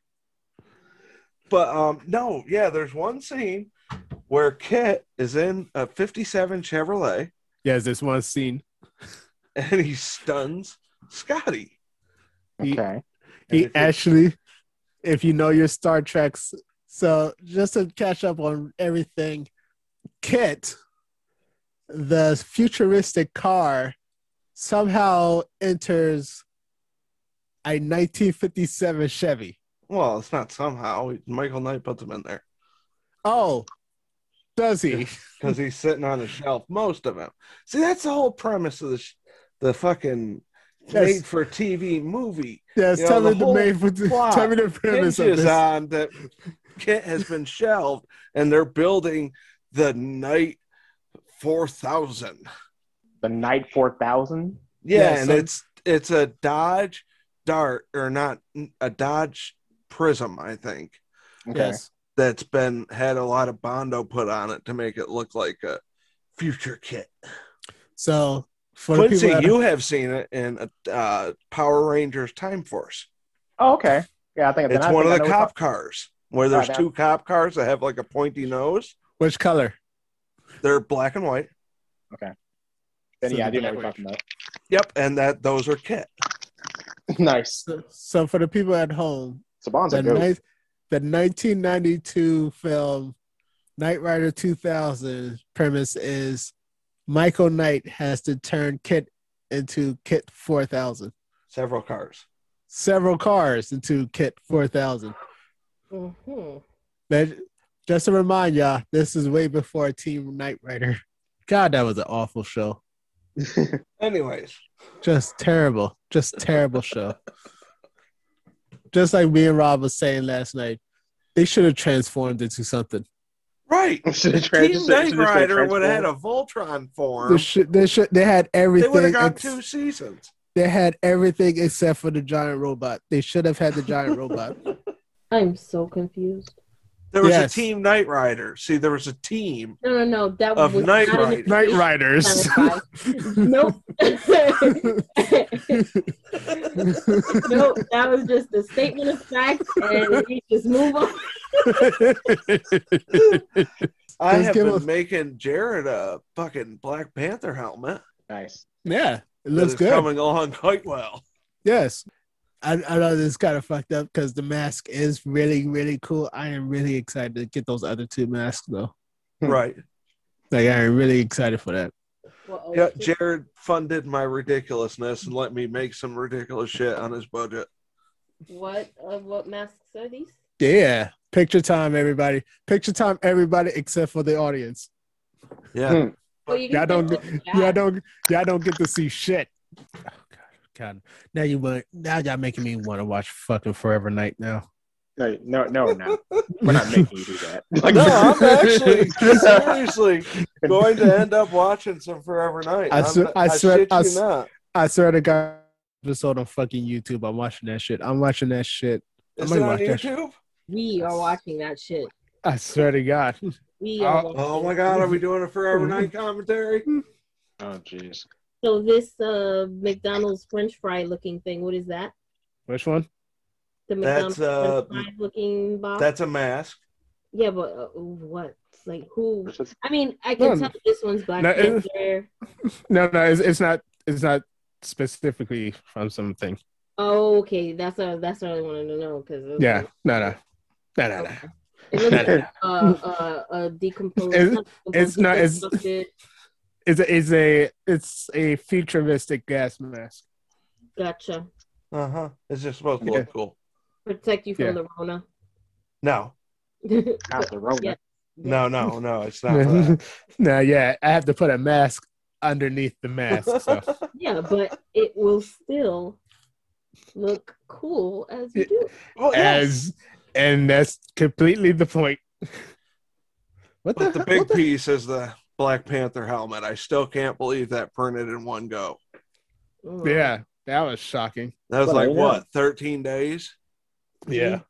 But um, no, yeah, there's one scene where Kit is in a fifty-seven Chevrolet Yes, this one scene. and he stuns Scotty. He- Okay. And He if you- actually, if you know your Star Treks, so just to catch up on everything, Kit, the futuristic car, somehow enters a nineteen fifty-seven Chevy. well, it's not somehow. Michael Knight puts him in there Oh, does he? because he's sitting on a shelf. Most of him. See, that's the whole premise of the sh- the fucking Yes. made-for-T V movie. Yes, You know, tell the me the whole main, plot tell me the premise of hinges this. on that Kit has been shelved, and they're building the Knight four thousand. The Night four thousand. Yeah, Yeah, and some- it's it's a Dodge Dart, or not a Dodge Prism, I think, Okay. Yes. that's been had a lot of Bondo put on it to make it look like a future Kit. So for the Quincy, people that, you have seen it in uh, Power Rangers Time Force. Oh, okay. Yeah, I think then It's I one of think I the know what cop cars where there's Right, two cop cars that have like a pointy nose. which color? They're black and white. Then So yeah, I the do know what you're black talking about. Yep, and that those are Kit. Nice. So, so for the people at home, Saban's the, a goat. ni- the nineteen ninety-two film Knight Rider two thousand premise is Michael Knight has to turn Kit into Kit four thousand. Several cars. Several cars into Kit four thousand. Mm-hmm. That, just to remind y'all, this is way before Team Knight Rider. God, that was an awful show. Anyways, Just terrible. Just terrible show. Just like me and Rob was saying last night, they should have transformed into something. right. Should have Team trans- Knight should have Rider would have had transformed. a Voltron They form. should. They should. They had They everything. would have got ex- two seasons. They had everything except for the giant robot. They should have had the giant robot. I'm so confused. There was Yes. a Team Knight Rider. See, there was a team. No, no, no. That Of was Knight not an Rider. Knight excuse. Riders. Nope. Nope. That was just a statement of fact, and we just move on. I Just have give been us- making Jared a fucking Black Panther helmet. Nice. Yeah, it That looks is good. coming along quite well. Yes. I, I know this is kind of fucked up because the mask is really, really cool. I am really excited to get those other two masks, though. Hmm. Right. Like, I am really excited for that. What Oh, Yeah, shit. Jared funded my ridiculousness and let me make some ridiculous shit on his budget. What uh, what masks are these? Yeah. Picture time, everybody. Picture time, everybody, except for the audience. Yeah. Hmm. Oh, you Y'all can don't, get get, the y'all chat. don't, y'all don't get to see shit. Oh, God, God. Now you want, now y'all making me want to watch fucking Forever Night now. No, no, no, we're not. We're not making you do that. Like, No, I'm actually seriously going to end up watching some Forever Night. I I'm swear- not- I I, swear- shit I you s- not. I swear to God, episode on fucking YouTube. I'm watching that shit. I'm watching that shit. I Is might it on watch that shit. YouTube? We are watching that shit. I swear to God. We are Oh, watching. Oh my God, are we doing a Forever Night commentary? oh, jeez. So this uh McDonald's French fry looking thing, what is that? Which one? The That's, McDonald's uh, French fry looking box? That's a mask. Yeah, but uh, what? Like who? It's just- I mean, I can No, tell this one's Black no, it- Panther. No, no, it's, it's not. It's not specifically from something. Oh, okay, that's a that's what I wanted to know because Yeah, no, no, no, no, no. It looks No, no, like uh, uh, a decomposed. It's- not it's not- it's- deconstructed. It's a, it's a, it's a futuristic gas mask. Gotcha. Uh huh. It's just supposed to Yeah. look cool. Protect you from Yeah. the Rona. No, Not the Rona. Yeah. no, no, no. It's not for that. No, yeah, I have to put a mask underneath the mask. So Yeah, but it will still look cool as you do. Well, yes. as, and that's completely the point. What But the hell- big what the- piece is the Black Panther helmet. I still can't believe that printed in one go. Mm. Yeah, that was shocking. That was Well, like I know. what, thirteen days? Yeah.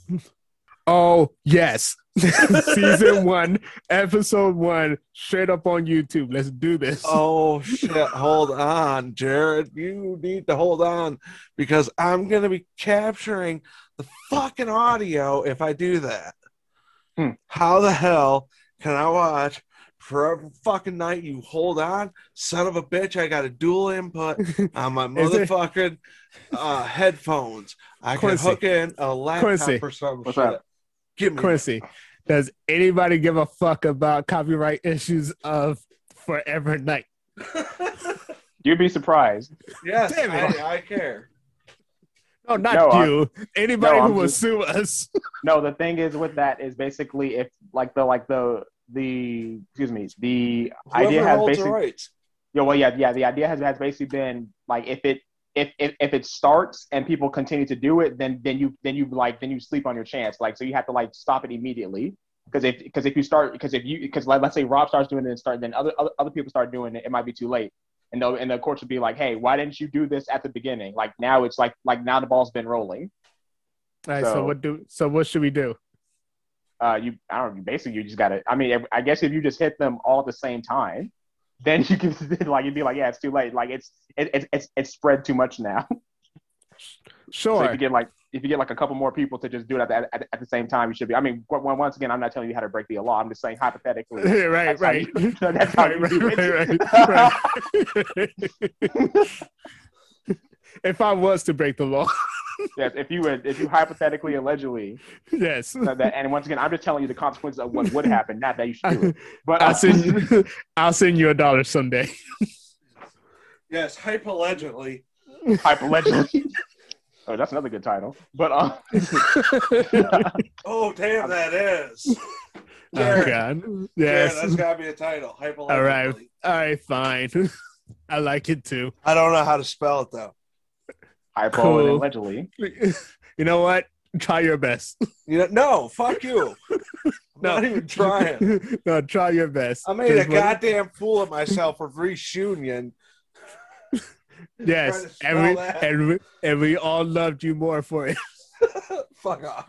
Oh yes, season one, episode one, straight up on YouTube. Let's do this. Oh shit! Hold on, Jared. You need to hold on because I'm gonna be capturing the fucking audio if I do that. Hmm. How the hell can I watch Forever fucking Night? You hold on, son of a bitch! I got a dual input on my Is it- motherfucking uh, headphones. I Quincy. can hook in a laptop Quincy. or some What's shit. up? Give me Quincy, does anybody give a fuck about copyright issues of Forever Night? that. You'd be surprised. Yes, Damn it. I, I care. No, not No, I- you. Anybody no, who I'm will just- sue us. No, the thing is with that is basically if like the like the the excuse me the idea Whoever has holds the basically rights. yeah well yeah yeah the idea has, has basically been like if it if, if if it starts and people continue to do it then then you then you like then you sleep on your chance like so you have to like stop it immediately because if because if you start because if you because like let's say Rob starts doing it and start then other other, other people start doing it it might be too late and the and the courts would be like hey why didn't you do this at the beginning like now it's like like now the ball's been rolling. All right, so, So- what do? So what should we do? Uh, you, I don't know. Basically, you just gotta. I mean, if, I guess if you just hit them all at the same time, then you can like you'd be like, yeah, it's too late. Like it's it, it's it's it's spread too much now. So Sure. if you get like if you get like a couple more people to just do it at the, at, at the same time, you should be. I mean, w- once again, I'm not telling you how to break the law. I'm just saying hypothetically. right, That's how right. you- that's how right, you do right, it. right, right. If I was to break the law, Yes, if you would, if you hypothetically allegedly, yes. so that, and once again, I'm just telling you the consequences of what would happen, not that you should do it. But uh, I'll send you. I'll send you a dollar someday. Yes, hype allegedly. hypothetically. Oh, that's another good title. But uh, Oh, damn, that is. Oh Jared, God. Jared, Yes. that's got to be a title. Hype All right. allegedly. All right. Fine. I like it too. I don't know how to spell it, though. hypo Cool. and allegedly. You know what? Try your best. You know, no, fuck you. I'm No. not even trying. No, try your best. I made a 'Cause what- goddamn fool of myself with Reese Union. Trying Yes, to spell and we, that. and we and we all loved you more for it. Fuck off.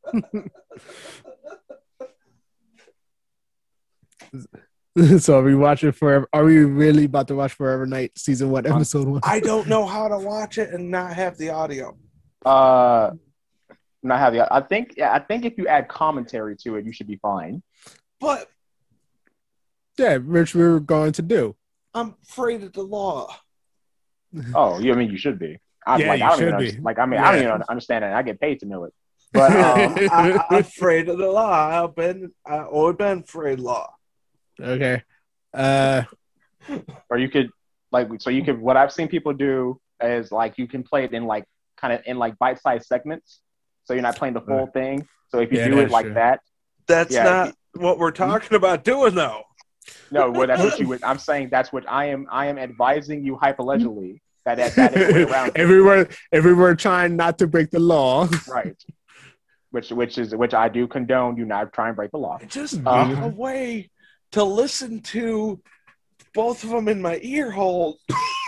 So are we watching forever? Are we really about to watch Forever Night season one, episode one? I don't know how to watch it and not have the audio. Uh, not have the. I think. Yeah, I think if you add commentary to it, you should be fine. But Yeah, which we were going to do. I'm afraid of the law. Oh, you I mean you should be. I, Yeah, like, you I don't should even be. understand, like I mean I don't Yeah. even understand it. I get paid to know it. But um, I, I'm afraid of the law. I've been, I've always been afraid of law. Okay. Uh, or you could like so you could what I've seen people do is like you can play it in like kind of in like bite-sized segments, so you're not playing the full thing. So if you Yeah, do it that's like true. that, That's Yeah, not if what we're talking about doing, though. no, well, that's what you would. I'm saying that's what I am. I am advising you hypothetically that that, that is a way around it. if we were if we were trying not to break the law, Right? Which which is which I do condone. Do not try and break the law. Just Uh, a way to listen to both of them in my ear hole.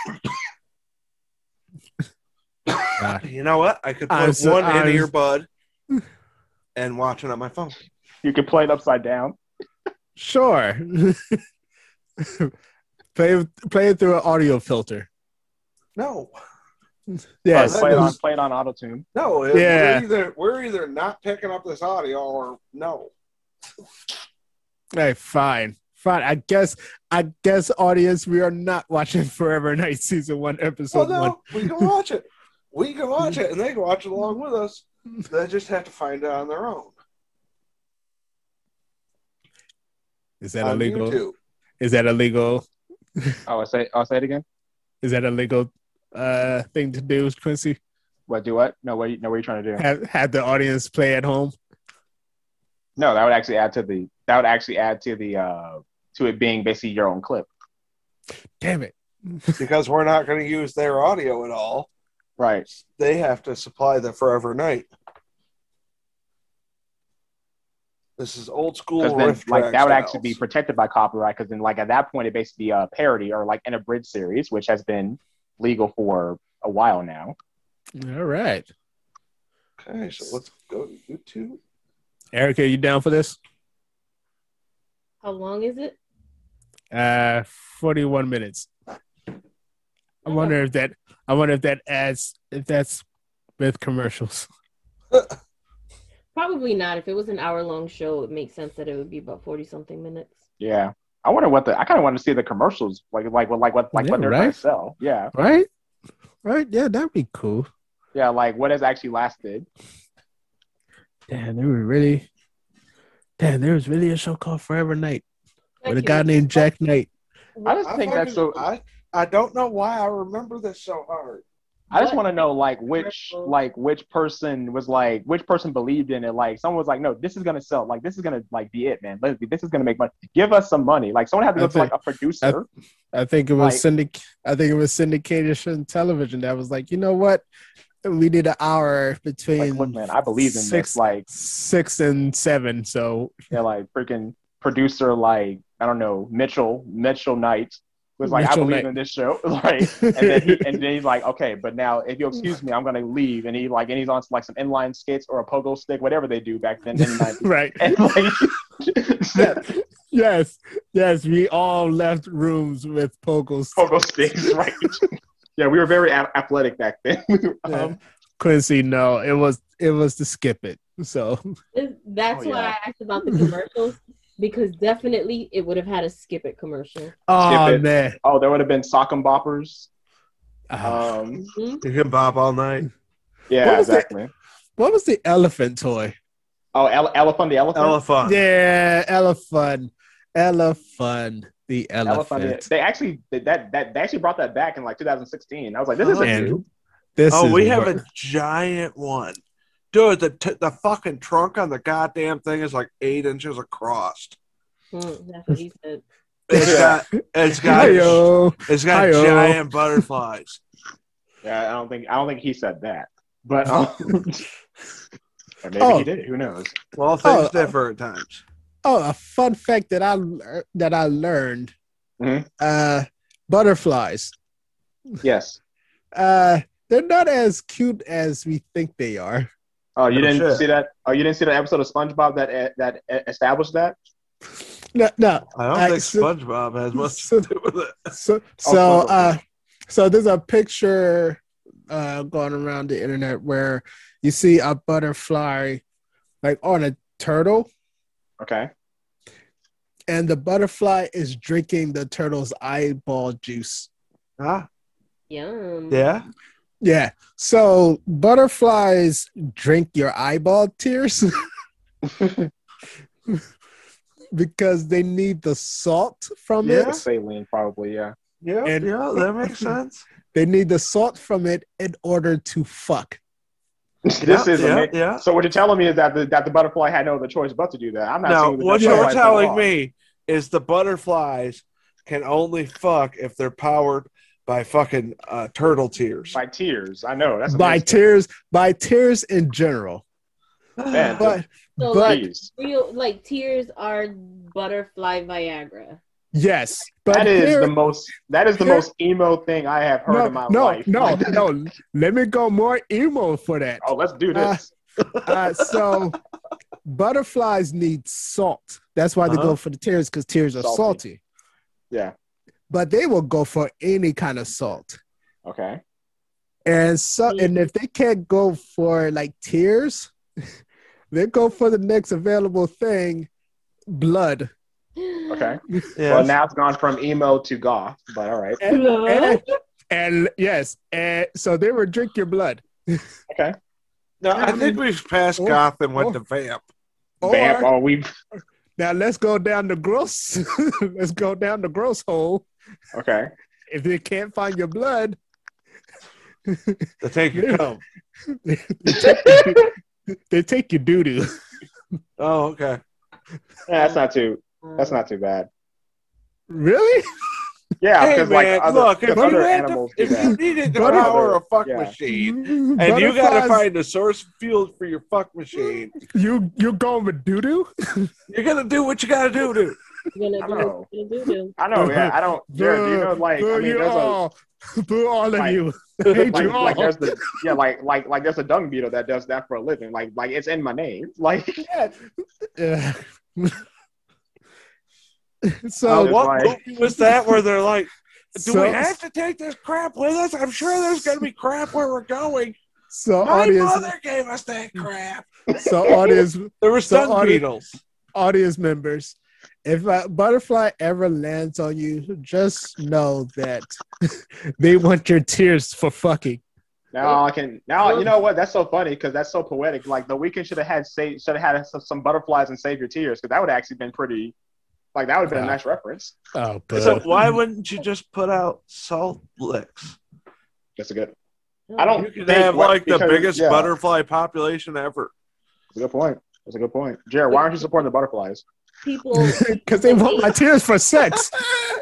Uh, You know what? I could put I'm so- one in I'm- earbud and watch it on my phone. You can play it upside down. sure. play play it through an audio filter. No, Yes. Or play it on is- play it on autotune. no. Yeah. We're either we're either not picking up this audio or no. Hey, fine, fine. I guess I guess audience, we are not watching Forever Night season one, Oh episode one. no, we can watch it. We can watch it, and they can watch it along with us. They just have to find it on their own Is that on illegal? YouTube. Is that illegal? Oh, I say I'll say it again. Is that a legal uh, thing to do, Quincy? What do what? No, what? No, what are you trying to do? Have have the audience play at home? No, that would actually add to the that would actually add to the uh to it being basically your own clip. Damn it! Because we're not going to use their audio at all. Right. They have to supply the Forever Night. This is old school Because then, riff like, track that would styles. actually be protected by copyright. Because then, like, at that point, it basically be a parody or like an abridged series, which has been legal for a while now. All right, Okay, so let's go to YouTube. Erica, you down for this? How long is it? Uh, forty-one minutes. I wonder if that. I wonder if that adds. If that's with commercials. Probably not. If it was an hour long show, it makes sense that it would be about forty something minutes. Yeah. I wonder what the I kind of want to see the commercials like like what like what like Yeah, what they're trying right? to sell. Yeah. Right. Right. Yeah, that'd be cool. Yeah. Like what has actually lasted. Damn, there were really. Damn, there was really a show called Forever Night with a guy Actually, named Jack Knight. I just I think fucking- that's so. I, I don't know why I remember this so hard. I just what- want to know, like, which, commercial? like, which person was like, which person believed in it. Like, someone was like, no, this is gonna sell. Like, this is gonna like be it, man. Let- This is gonna make money. Give us some money. Like, someone had to go I to think- like a producer. I think it was Like- syndic. I think it was syndication television that was like, you know what? We need an hour Like, between look, man, I believe in six, this. Like, six and seven. So yeah, like freaking producer, like I don't know, Mitchell Mitchell Knight was like, Mitchell I believe Knight. in this show, like, and then he and then he's like, okay, but now if you excuse me, I'm gonna leave, and he like, and he's on like some inline skates or a pogo stick, whatever they do back then in the nineties. right. And like, Yes, yes. We all left rooms with pogos. pogo sticks, right? Yeah, we were very a- athletic back then. Yeah. um, Quincy, no, it was it was to skip it. So This- That's Oh, why yeah. I asked about the commercials, because definitely it would have had a skip it commercial. oh it. man. oh, there would have been sock and boppers. Ah. Um, Mhm. You can bop all night. yeah, What was the- exactly. What was the elephant toy? Oh, ele- elephant, the elephant. Elephant. Yeah, elephant. Elephant. The elephant. Elephant. They actually they, that that they actually brought that back in like two thousand sixteen. I was like, this is Man, new. This Oh, is we have what- a giant one. Dude, the t- the fucking trunk on the goddamn thing is like eight inches across. Mm, that's what he said. It's Yeah. got it's got Hi-yo. it's got Hi-yo. giant butterflies. Yeah, I don't think I don't think he said that, but um, or maybe Oh. he did. Who knows? Well, things Oh, differ at times. Oh, a fun fact that I lear- that I learned. Mhm. Uh, butterflies. Yes. Uh, they're not as cute as we think they are. Oh, you No didn't shit. see that? Oh, you didn't see that episode of SpongeBob that uh, that uh, established that? No, no. I don't I- think so- SpongeBob has much so- to do with it. So, so, uh, so there's a picture uh going around the internet where you see a butterfly like on a turtle, Okay. and the butterfly is drinking the turtle's eyeball juice. Huh? Yum. Yeah. Yeah. So butterflies drink your eyeball tears. because they need the salt from Yeah. it. Saline, probably, yeah. Yeah, And- yeah, that makes sense. They need the salt from it in order to fuck. This Yeah, is yeah, ama- yeah. So what you're telling me is that the, that the butterfly had no other choice but to do that. I'm not Now, seeing the what Yeah. you're butterfly's telling wrong. me is the butterflies can only fuck if they're powered by fucking uh, turtle tears. by tears. I know that's By amazing. tears, by tears in general. Man, But So but like Jeez. real like tears are butterfly Viagra. yes, but That is here- the most that is the here- most emo thing I have heard no, in my no, life. no, Like, no. Let me go more emo for that. Oh, let's do Uh, this. Uh, so butterflies need salt. That's why they Uh-huh. go for the tears because tears are Salty. salty. Yeah. But they will go for any kind of salt. Okay. And so, and if they can't go for like tears, they go for the next available thing, blood. Okay. Yeah. Well, now it's gone from emo to goth, but all right. And, Blood? and, and yes, and so they will drink your blood. Okay. no, I think we've passed Oh, goth and went oh. to vamp. Vamp. Or Oh, we. now let's go down the gross. Let's go down the gross hole. Okay. If they can't find your blood, To take your cum. they take your, they take your doo doo. Oh, okay. Yeah, that's not too. That's not too bad. Really? Yeah, Hey because man, like other, look, if 'cause you, other had to, animals do if you that. needed to Butter- power a fuck Yeah. machine, and you got to find the source field for your fuck machine, you you going with doo doo? you're gonna do what you gotta do, dude. You're I gonna do know. what you do, do. I know. Yeah, I don't. Jared, do you know like? I mean, you there's a all, boo all of like- you. I hate like, you all. like there's the yeah like like like there's a dung beetle that does that for a living. Like like it's in my name. Like Yeah. Oh, so It's what like- movie was that where they're like, do So- we have to take this crap with us? I'm sure there's gonna be crap where we're going. so My audience mother gave us that crap. so audience There were So sun audi- beetles. audience members, if a butterfly ever lands on you, just know that they want your tears for fucking. now I can now you know what that's so funny because that's so poetic. Like the weekend should have had say should have had some, some butterflies and save your tears because that would have actually been pretty. Like that would have been a Yeah. nice reference. Oh, but So why wouldn't you just put out salt licks? That's a good. I don't You could think have what- like the because- biggest yeah, butterfly population ever. That's a good point. That's a good point. Jared, why aren't you supporting the butterflies? People. because they want my tears for sex.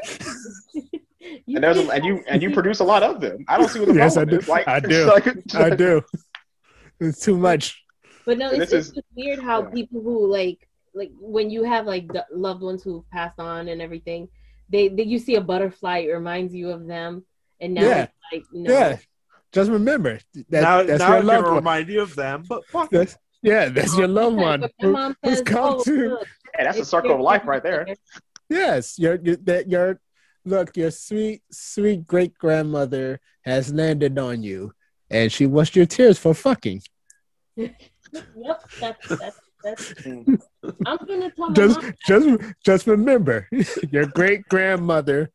You And there's can't- a, and you and you produce a lot of them. I don't see what the Yes, problem I do. is. Like I do. like- I do. It's too much. But no, And it's this just weird how yeah. people who like like when you have like the loved ones who've passed on and everything, they, they you see a butterfly, it reminds you of them, and now Yeah. it's like no. Yeah. Just remember that now that's now your it loved can one. remind you of them, but fuck That's, yeah, that's your loved one. But my mom who's says, come "Oh, to- look, Hey, that's a it's circle your of life right there. grandmother." Yes, your your that your look, your sweet sweet great grandmother has landed on you, and she washed your tears for fucking. Yep, that's that's that's. Mm. I'm gonna tell my Just mom. just just remember, your great grandmother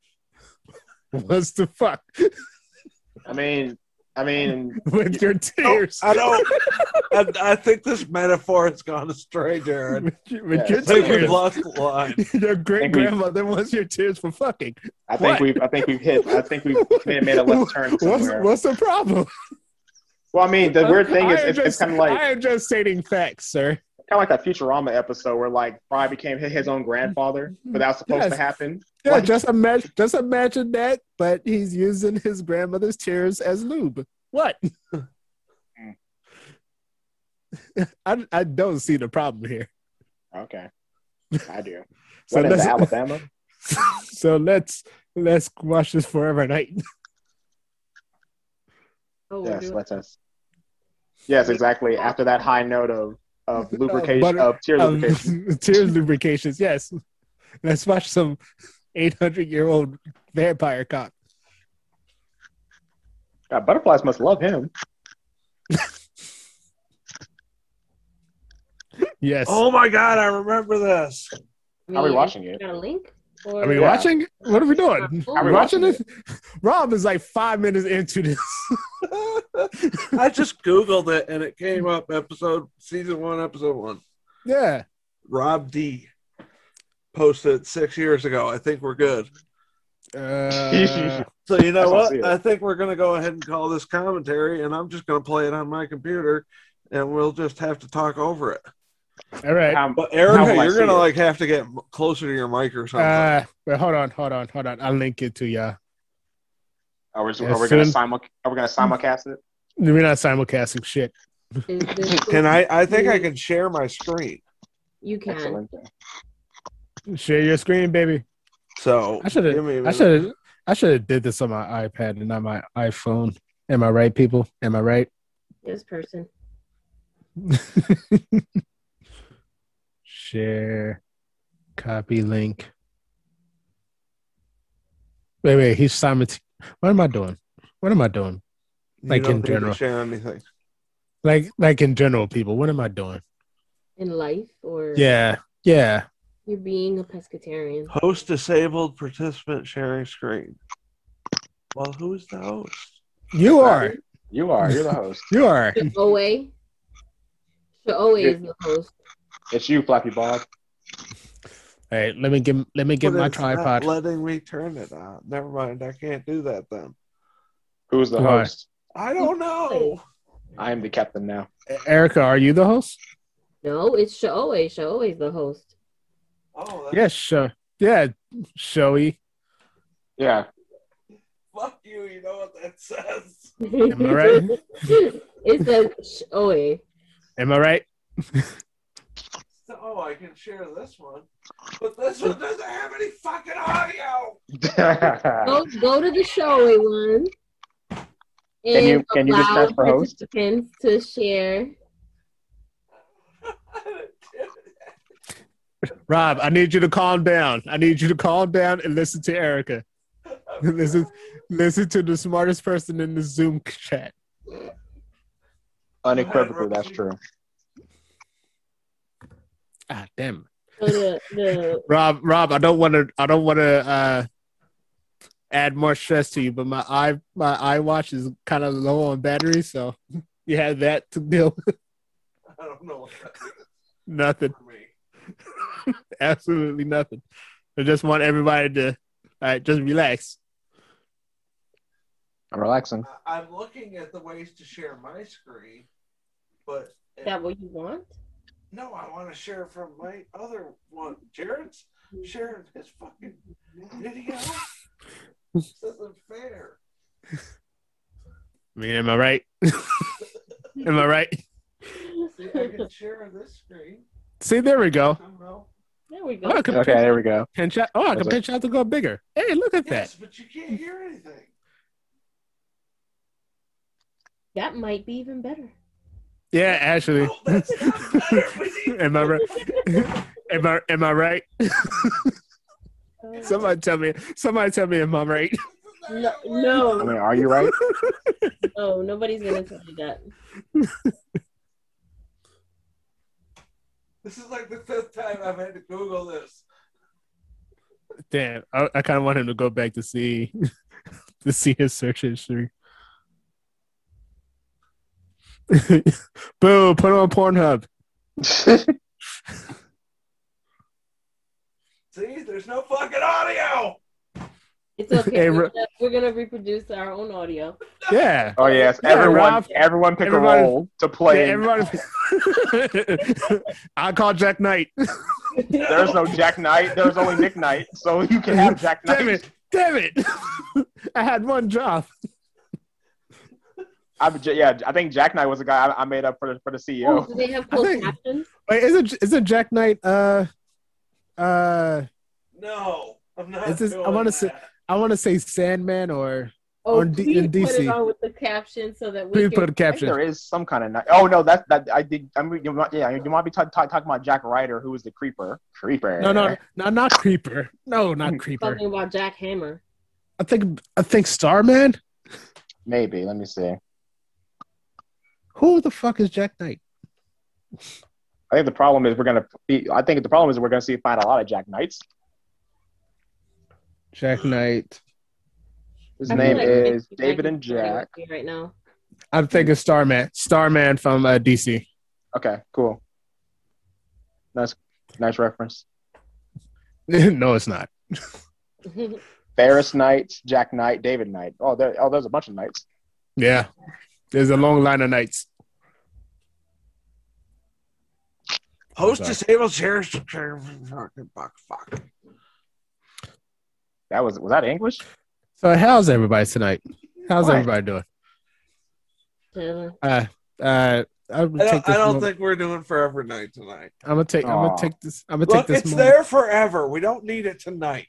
was to fuck I mean, I mean, with your tears. I don't. I, I think this metaphor has gone astray, Jared. with your, with Yeah, your I think we've tears. lost the line. Your great think we- grandmother was your tears for fucking. I think What? we've I think we've hit. I think we've made, made a left turn What's, somewhere. what's the problem? Well, I mean, the weird thing I is, am it's, it's just- kind of like I am just stating facts, sir. kind of like that Futurama episode where like Fry became his his own grandfather, but that was supposed Yes. to happen. Yeah, Like- just imagine, just imagine that, but he's using his grandmother's tears as lube. What? I, I don't see the problem here. Okay, I do. So What is let's, it, Alabama? so let's let's watch this forever night. Oh, we're Yes, doing- let's us. Yes, exactly. After that high note of of lubrication butter- of tear Um, lubrication. tears lubrications. Yes, let's watch some eight hundred year old vampire cock. God, butterflies must love him. Yes. Oh my god, I remember this. I How are we mean, watching it? Got a link? Or, Are we Yeah. watching? What are we doing? Oh, Are Are we we watching watching this? Rob is like five minutes into this. I just Googled it and it came up episode season one, episode one. Yeah. Rob D. posted six years ago. I think we're good. Uh, So you know I don't what? see it. I think we're going to go ahead and call this commentary, and I'm just going to play it on my computer, and we'll just have to talk over it. all right. How- But How Erica, will I you're see going to it? like have to get m- closer to your mic or something. Uh, but hold on, hold on, hold on. I'll link it to y'all. Are we, Yeah, are we gonna soon. simul? Are we gonna simulcast it? We're not simulcasting shit. Is this Can I? I think I can share my screen. You can. Excellent. Share your screen, baby. So I should give have. me a I minute. should have. I should have did this on my iPad and not my iPhone. Am I right, people? Am I right? This person. Share. Copy link. Wait, wait. He's simon. What am I doing? What am I doing? You like don't in need to general. share anything. Like, like in general, people. What am I doing? In life, or Yeah, yeah. you're being a pescatarian. Host disabled, participant sharing screen. Well, who's the host? You are. You are. You're the host. You are. Owe. Owe is the host. It's you, Flappy Bob. Hey, let me get. Let me get But my it's not tripod. letting me turn it on. Never mind. I can't do that then. Who's the Why? host? I don't know. I am the captain now. Erica, are you the host? No, it's Shoei. Shoei is the host. Oh, that's, Yes, sure. Yeah, showy. Yeah. fuck you. You know what that says. Am I right? It says Shoei. Am I right? So, oh, I can share this one, but this one doesn't have any fucking audio. Go, go to the Shoei one. And Can you- can you just allow press for host? participants to share. Rob, I need you to calm down. I need you to calm down and listen to Erica. listen, listen to the smartest person in the Zoom chat. Unequivocally, that's true. Ah, damn. So the, the Rob, Rob, I don't want to. I don't want to uh, add more stress to you, but my eye, my iWatch is kind of low on battery, so you have that to deal with. I don't know what that is Nothing. for me. Absolutely nothing. I just want everybody to, all right, just relax. I'm relaxing. I- I'm looking at the ways to share my screen, but is that what you want? no, I want to share from my other one. Jared's sharing his fucking video. This isn't fair. I mean, am I right? Am I right? See, I can share this screen See, there we go. somehow. There we go. Oh, I can Okay, there we go. pinch out. Oh, I can Was it- pinch out to go bigger. Hey, look at that. Yes, but you can't hear anything. That might be even better. Yeah, actually. Oh, that's not better. We need- Am I right? am I am I right? Uh, Somebody tell me. Somebody tell me am I right? no, I no, mean, are you right? no, nobody's gonna tell you that. This is like the fifth time I've had to Google this. Damn, I, I kind of want him to go back to see to see his search history. Boo! Put on Pornhub. See, there's no fucking audio. It's okay. Hey, we're, Ro- gonna, we're gonna reproduce our own audio. Yeah. Oh yes, Yeah, everyone, Rob. everyone pick Everybody- a role to Yeah, play. everybody. I call Jack Knight. There's no Jack Knight. There's only Nick Knight, so you can have Jack Knight. Damn it! Damn it! I had one job. I'm, J- yeah, I think Jack Knight was the guy I, I made up for the, for the C E Oh, O. do they have I closed think- captions? Wait, isn't isn't Jack Knight? Uh, uh, No, I'm not. Is this- I doing wanna say- that. I want to say Sandman or Oh, On D- please in put D C. it on with the caption so that we please can. put a I think caption. there is some kind of night. Oh no, that's that. I did. I mean, you might, yeah, you might be t- t- talking about Jack Ryder, who was the creeper. Creeper. No, no, no, not Creeper. No, not Creeper. Talking about Jack Hammer. I think I think Starman. Maybe. Let me see. Who the fuck is Jack Knight? I think the problem is we're gonna. Be, I think the problem is we're gonna see find a lot of Jack Knights. Jack Knight. His I feel name like is Nick- David Nick and is flirting Jack. with me right now. I'm thinking Starman. Starman from uh, D C. Okay, cool. Nice, nice reference. No, it's not. Ferris Knight, Jack Knight, David Knight. Oh, there, oh, there's a bunch of knights. Yeah, there's a long line of knights. Host Sorry. disabled shares. Fuck, fuck. That was was that English? So how's everybody tonight? How's What? everybody doing? Taylor. Uh, uh, I'm I gonna take don't, this. I don't moment- think we're doing Forever Night tonight. I'm gonna take. I'm Aw. gonna take this. I'm gonna take Look, this. it's moment. there forever. We don't need it tonight.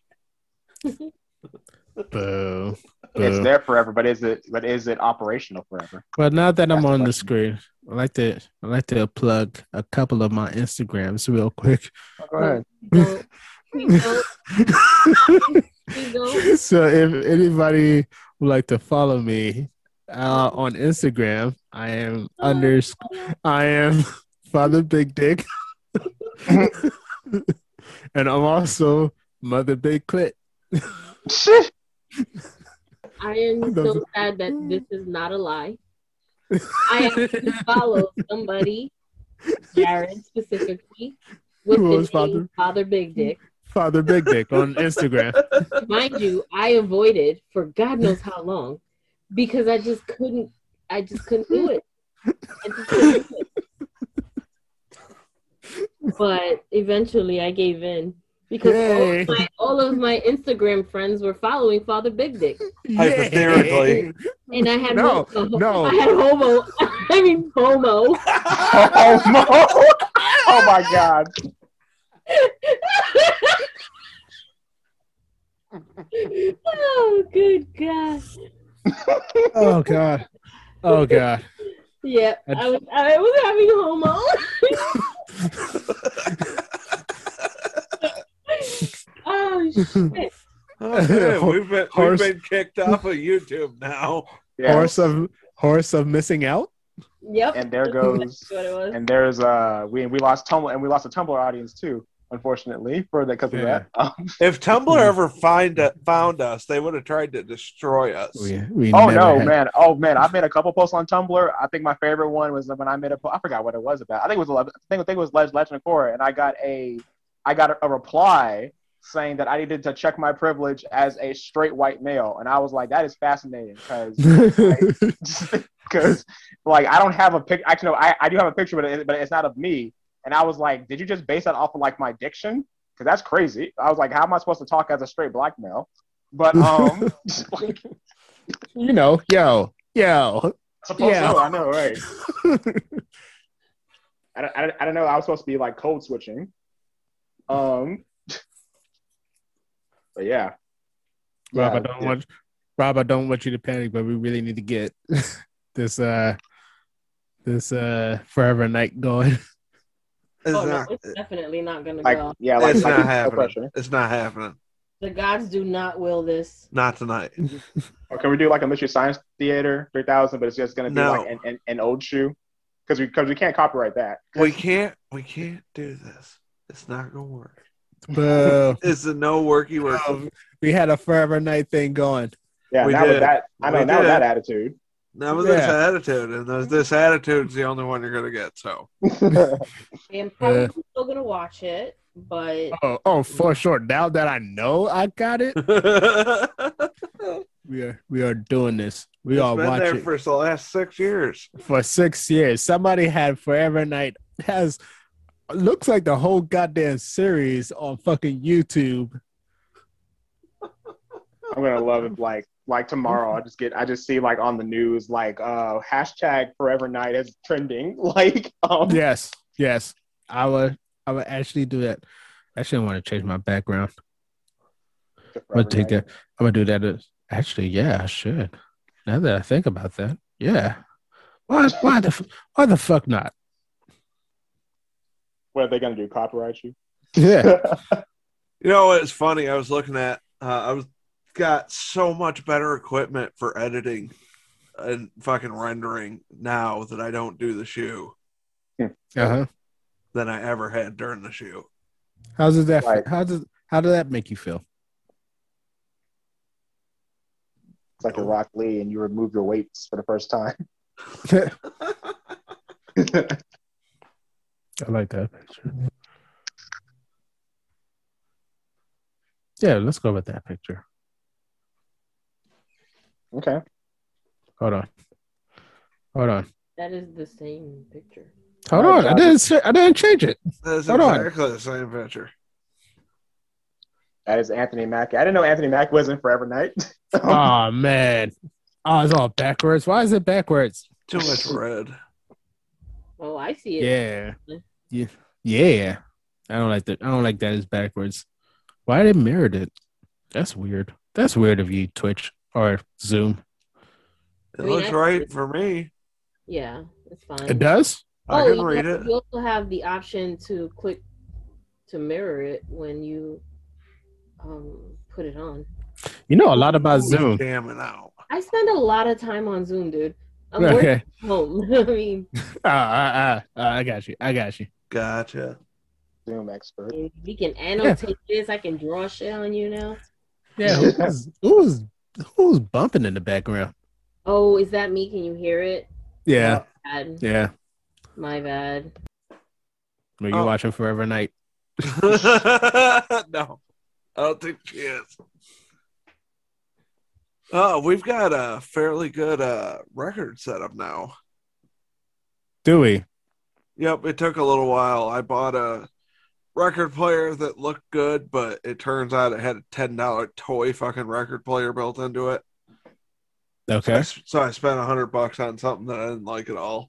Boo. It's Boo. there forever, but is it but is it operational forever? But now that I'm That's the on the question. screen, I like to. I like to plug a couple of my Instagrams real quick. Oh, go ahead. Don't. Please don't. Please don't. So if anybody would like to follow me uh, on Instagram, I am under. I am Father Big Dick, and I'm also Mother Big Clit. Shit. I am so sad that this is not a lie. I actually follow somebody, Jared specifically, with Who the was name Father? Father Big Dick. Father Big Dick on Instagram. Mind you, I avoided for God knows how long because I just couldn't. I just couldn't do it. I just couldn't do it. But eventually, I gave in because all Yay. of, my, all of my Instagram friends were following Father Big Dick, Hypothetically. and I had No, homo, no. I had homo. I mean homo. Oh no! Oh my god! Oh, good God. Oh god. Oh god. Yeah, I was I was having homo. Oh shit. Okay, we've been Horse- we've been kicked off of YouTube now. Yeah. Horse of horse of missing out. Yep. And there That's goes. what it was. And there's uh we we lost Tumblr and we lost a Tumblr audience too, unfortunately, for that because of Yeah. that. Um, If Tumblr ever find uh, found us, they would have tried to destroy us. We, we oh never no, had- man! Oh man! I made a couple posts on Tumblr. I think my favorite one was when I made a. po- I forgot what it was about. I think it was. I think, I think it was Leg- Legend of Korra, and I got a. I got a, a reply saying that I needed to check my privilege as a straight white male, and I was like, that is fascinating because. Because like I don't have a pic. Actually, no, I, I do have a picture, but it, but it's not of me. And I was like, did you just base that off of like my diction? Because that's crazy. I was like, how am I supposed to talk as a straight black male? But um, like, you know, yo, yo. supposed Yeah. to, I know, right? I don't, I don't, I don't know. I was supposed to be like code switching. Um, but yeah. Rob, Yeah, I don't yeah. want Rob, I don't want you to panic, but we really need to get this uh this uh forever night going. It's Oh, no, not. it's definitely not gonna Like, go. yeah, like, It's like not no happening. pressure. It's not happening. The gods do not will this. Not tonight. Or can we do like a Mystery Science Theater three thousand, but it's just going to be No. like an, an, an old shoe? Because we, cause we can't copyright that. We can't. We can't do this. It's not gonna work. Boo. It's a no worky work. Um, we had a forever night thing going. Yeah, We now with did. that, I know, We now with did. that attitude. Now with this Yeah. attitude, and this, this attitude's the only one you're gonna get. So I'm probably Yeah. still gonna watch it, but Oh, oh, for sure. Now that I know I got it, we are we are doing this. We it's are been there watching for the last six years. for six years. Somebody had Forever Night has looks like the whole goddamn series on fucking YouTube. I'm gonna love it. Like, like tomorrow, I just get, I just see like on the news, like uh hashtag Forever Night is trending. Like, um, Yes, yes. I would I would actually do that. Actually, I want to change my background. I'm gonna take that. I'm gonna do that. as- Actually, yeah, I should. Now that I think about that, yeah. Why? Why the? f- Why the fuck not? What are they gonna do? Copyright you? Yeah. You know what's funny? I was looking at. Uh, I was got so much better equipment for editing and fucking rendering now that I don't do the shoe Uh huh. than I ever had during the shoe. How does that? Right. How does? How does that make you feel? It's like a Rock Lee, and you remove your weights for the first time. I like that picture. Yeah, let's go with that picture. Okay. Hold on. Hold on. That is the same picture. Hold All on. right, I didn't. I didn't change it. That's Hold on. exactly the same picture. That is Anthony Mackie. I didn't know Anthony Mackie was in Forever Night. Oh man. Oh, it's all backwards. Why is it backwards? Too much red. Oh, I see it. Yeah. Yeah. Yeah. I don't like that. I don't like that it's backwards. Why they mirrored it? That's weird. That's weird of you, Twitch or Zoom. It I mean, looks I- right for me. Yeah, it's fine. It does? I Oh, can you read have- it. You also have the option to click to mirror it when you um put it on. You know a lot about Zoom. Jamming out. I spend a lot of time on Zoom, dude. I'm Okay. working from home. I mean, Ah, ah, ah, I got you. I got you. Gotcha. Zoom expert. we can annotate this. I can draw shit on you now. Yeah. Who's who's, who's bumping in the background? Oh, is that me? Can you hear it? Yeah. Bad. Yeah. My bad. Were you Oh. watching Forever Night? No, I don't think she is. Oh, we've got a fairly good uh, record setup now. Do we? Yep, it took a little while. I bought a record player that looked good, but it turns out it had a ten dollar toy fucking record player built into it. So I, Okay. s- so I spent a hundred bucks on something that I didn't like at all.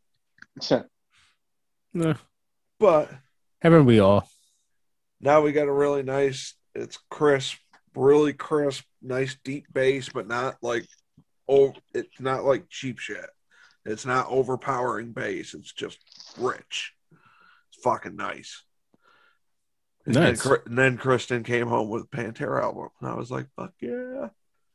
Eh, But haven't we all? now we got a really nice, it's crisp, really crisp, nice deep bass, but not like, oh, it's not like cheap shit. It's not overpowering bass. It's just rich. It's fucking nice. And, Nice. Then, and then Kristen came home with a Pantera album, and I was like, "Fuck yeah!"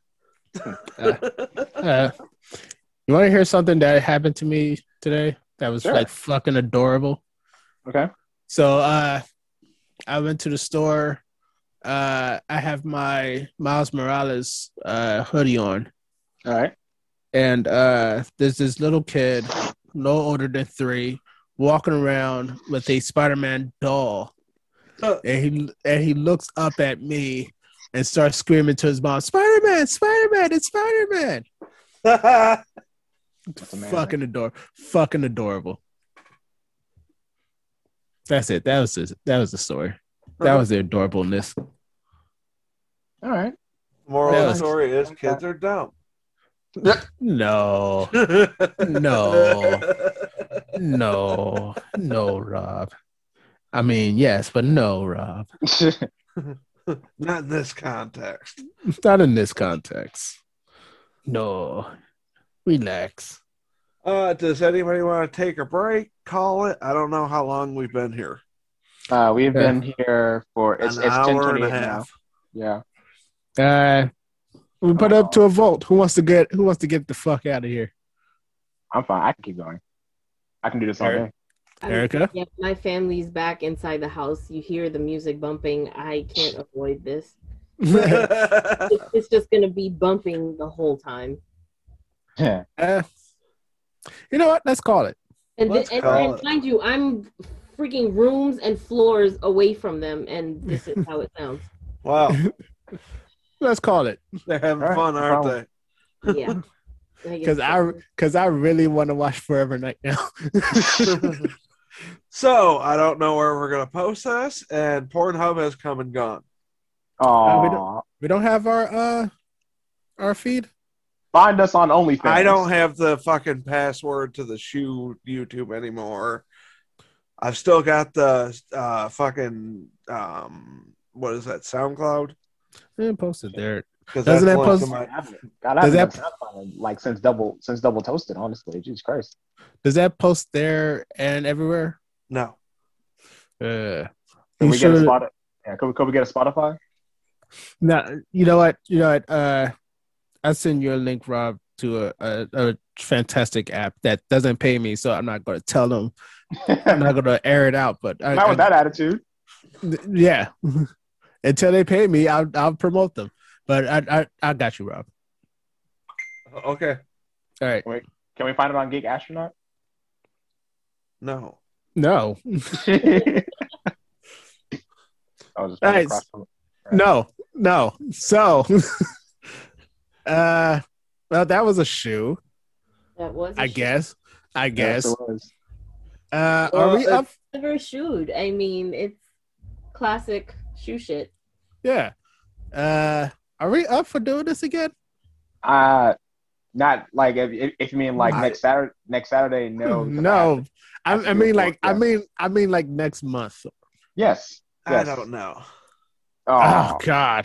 Uh, you want to hear something that happened to me today that was Sure. like fucking adorable? Okay. So uh, I went to the store. Uh, I have my Miles Morales uh, hoodie on, All right. and uh, there's this little kid, no older than three, walking around with a Spider-Man doll, and he and he looks up at me and starts screaming to his mom, "Spider-Man! Spider-Man! It's Spider-Man!" That's amazing. Fucking adorable. Fucking adorable. That's it. That was the, that was the story. That was the adorableness. All right. Moral That of the was- story is kids are dumb. No, no, no, no, Rob. I mean, yes, but no, Rob. Not in this context. Not in this context. No. Relax. Uh, does anybody want to take a break? Call it. I don't know how long we've been here. uh, we've Yeah. been here for it's An it's ten hour and twenty a eight now. half. Yeah. Uh, we put up to a vote. Who wants to get? Who wants to get the fuck out of here? I'm fine. I can keep going. I can do this all Eric? day. I'm- Erica? Yeah, my family's back inside the house. You hear the music bumping. I can't avoid this. It's, it's just gonna be bumping the whole time. Yeah. Uh, you know what? Let's call it. And, Let's th- and, call and it. mind you, I'm freaking rooms and floors away from them, and this is how it sounds. Wow, Let's call it. they're having All right, fun, no aren't problem. they? Yeah. Because I, because I really want to watch Forever Night now. So I don't know where we're gonna post this, and Pornhub has come and gone. Aw. we don't- we don't have our uh our feed. Find us on OnlyFans. I don't have the fucking password to the shoe YouTube anymore. I've still got the uh, fucking um, what is that, SoundCloud? I didn't post it there. Because Doesn't that's that linked post- to I my. haven't. God, I Does haven't that- done SoundCloud, like since double since double toasted. Honestly, Jesus Christ. Does that post there and everywhere? No. Uh, Can you we get a should- spot? Yeah, could we, could we get a Spotify? No, you know what? You know what? Uh, I send you a link, Rob, to a, a, a fantastic app that doesn't pay me, so I'm not going to tell them. I'm not going to air it out. But I, Not with I- that attitude. yeah, until they pay me, I'll I'll promote them. But I I, I got you, Rob. Okay. All right. Can we find it on Geek Astronaut? No. No, I was just Nice. across from- no. No. So, uh, well, that was a shoe. That was. a I shoe. guess. I Yes, guess. it was. Uh, Well, are we it- up? Never shoed. I mean, it's classic shoe shit. Yeah. Uh, are we up for doing this again? Uh, not like if, if if you mean like I- next Saturday. Next Saturday, no. because I have No. to- I, have to I do mean, it like, for- I yeah. mean, I mean, like next month. Yes. I yes. don't know. Oh Oh, God.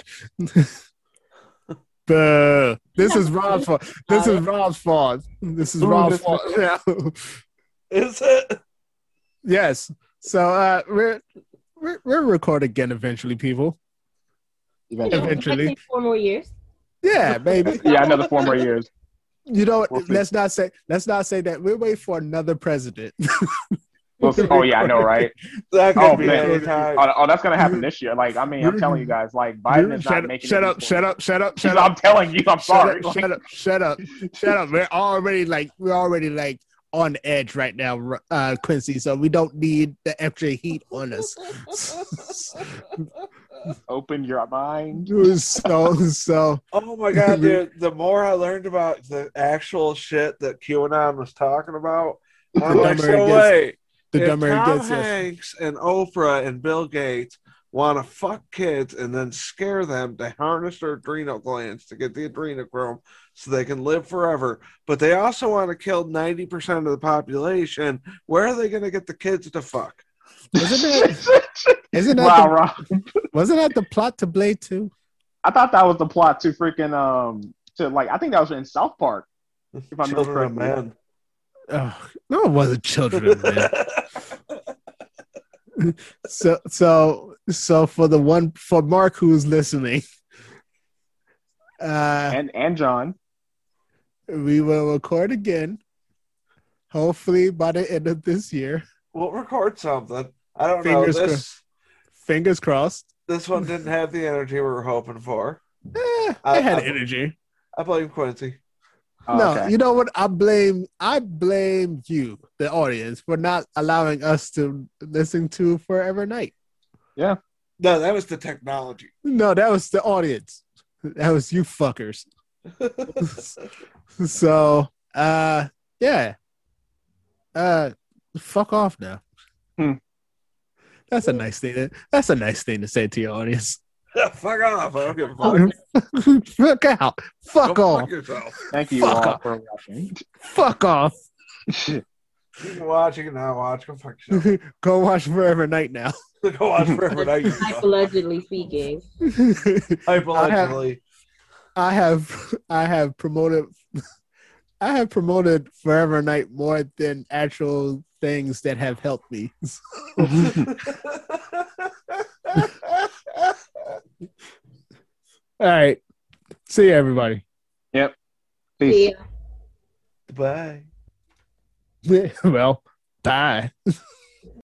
Boo. This is Rob's fault. This is Rob's fault. This is Ooh, Rob's this- fault. Yeah. Is it? Yes. So uh, we're, we're we're recording again eventually, people. You know, eventually. Eventually. it might take four more years. Yeah, baby. Yeah, another four more years. You know what? We'll see. Let's not say let's not say that. We're waiting for another president. We'll see. Oh yeah, I know, right? That could Oh, be man. any time. Oh, oh, that's gonna happen this year. Like, I mean, I'm telling you guys, like, Biden is shut not up, making. shut it up, shut up, shut up, shut I'm up, telling you, I'm sorry. shut up, shut up, shut up, shut up. We're already like we're already like on edge right now, uh, Quincy. So we don't need the extra heat on us. Open your mind. So so Oh my god, dude! The more I learned about the actual shit that QAnon was talking about, I'm like, dumber it so gets. wait, the if dumber it Tom gets. Yes. Hanks and Oprah and Bill Gates want to fuck kids and then scare them to harness their adrenal glands to get the adrenochrome so they can live forever, but they also want to kill ninety percent of the population, where are they going to get the kids to fuck? Isn't that isn't that Wow, the, Rob. wasn't that the plot to Blade two? I thought that was the plot to freaking um to like I think that was in South Park. If I remember Children of correctly. men. Oh, no, it wasn't Children, man. So so so for the one for Mark who's listening, uh, And and John. we will record again. Hopefully by the end of this year. We'll record something. I don't Fingers know. This Fingers crossed. this one didn't have the energy we were hoping for. Eh, I- I had I- energy. I blame Quincy. Oh, No, okay. you know what? I blame I blame you, the audience, for not allowing us to listen to Forever Night. No, that was the technology. No, that was the audience. That was you fuckers. So, uh, yeah. Uh, fuck off now. Hmm. That's a nice thing. To, that's a nice thing to say to your audience. Fuck off. I don't give a fuck. Fuck out. Fuck Go off. fuck yourself. Thank you Fuck all off. for watching. Fuck off. You can watch, you can not watch. Go fuck yourself. Go watch Forever Night now. Go watch Forever Night. You Like fuck. allegedly speaking. Hypothetically. I have I have promoted I have promoted Forever Night more than actual things that have helped me. All right. See you, everybody. Peace. See ya. Bye. Well, bye.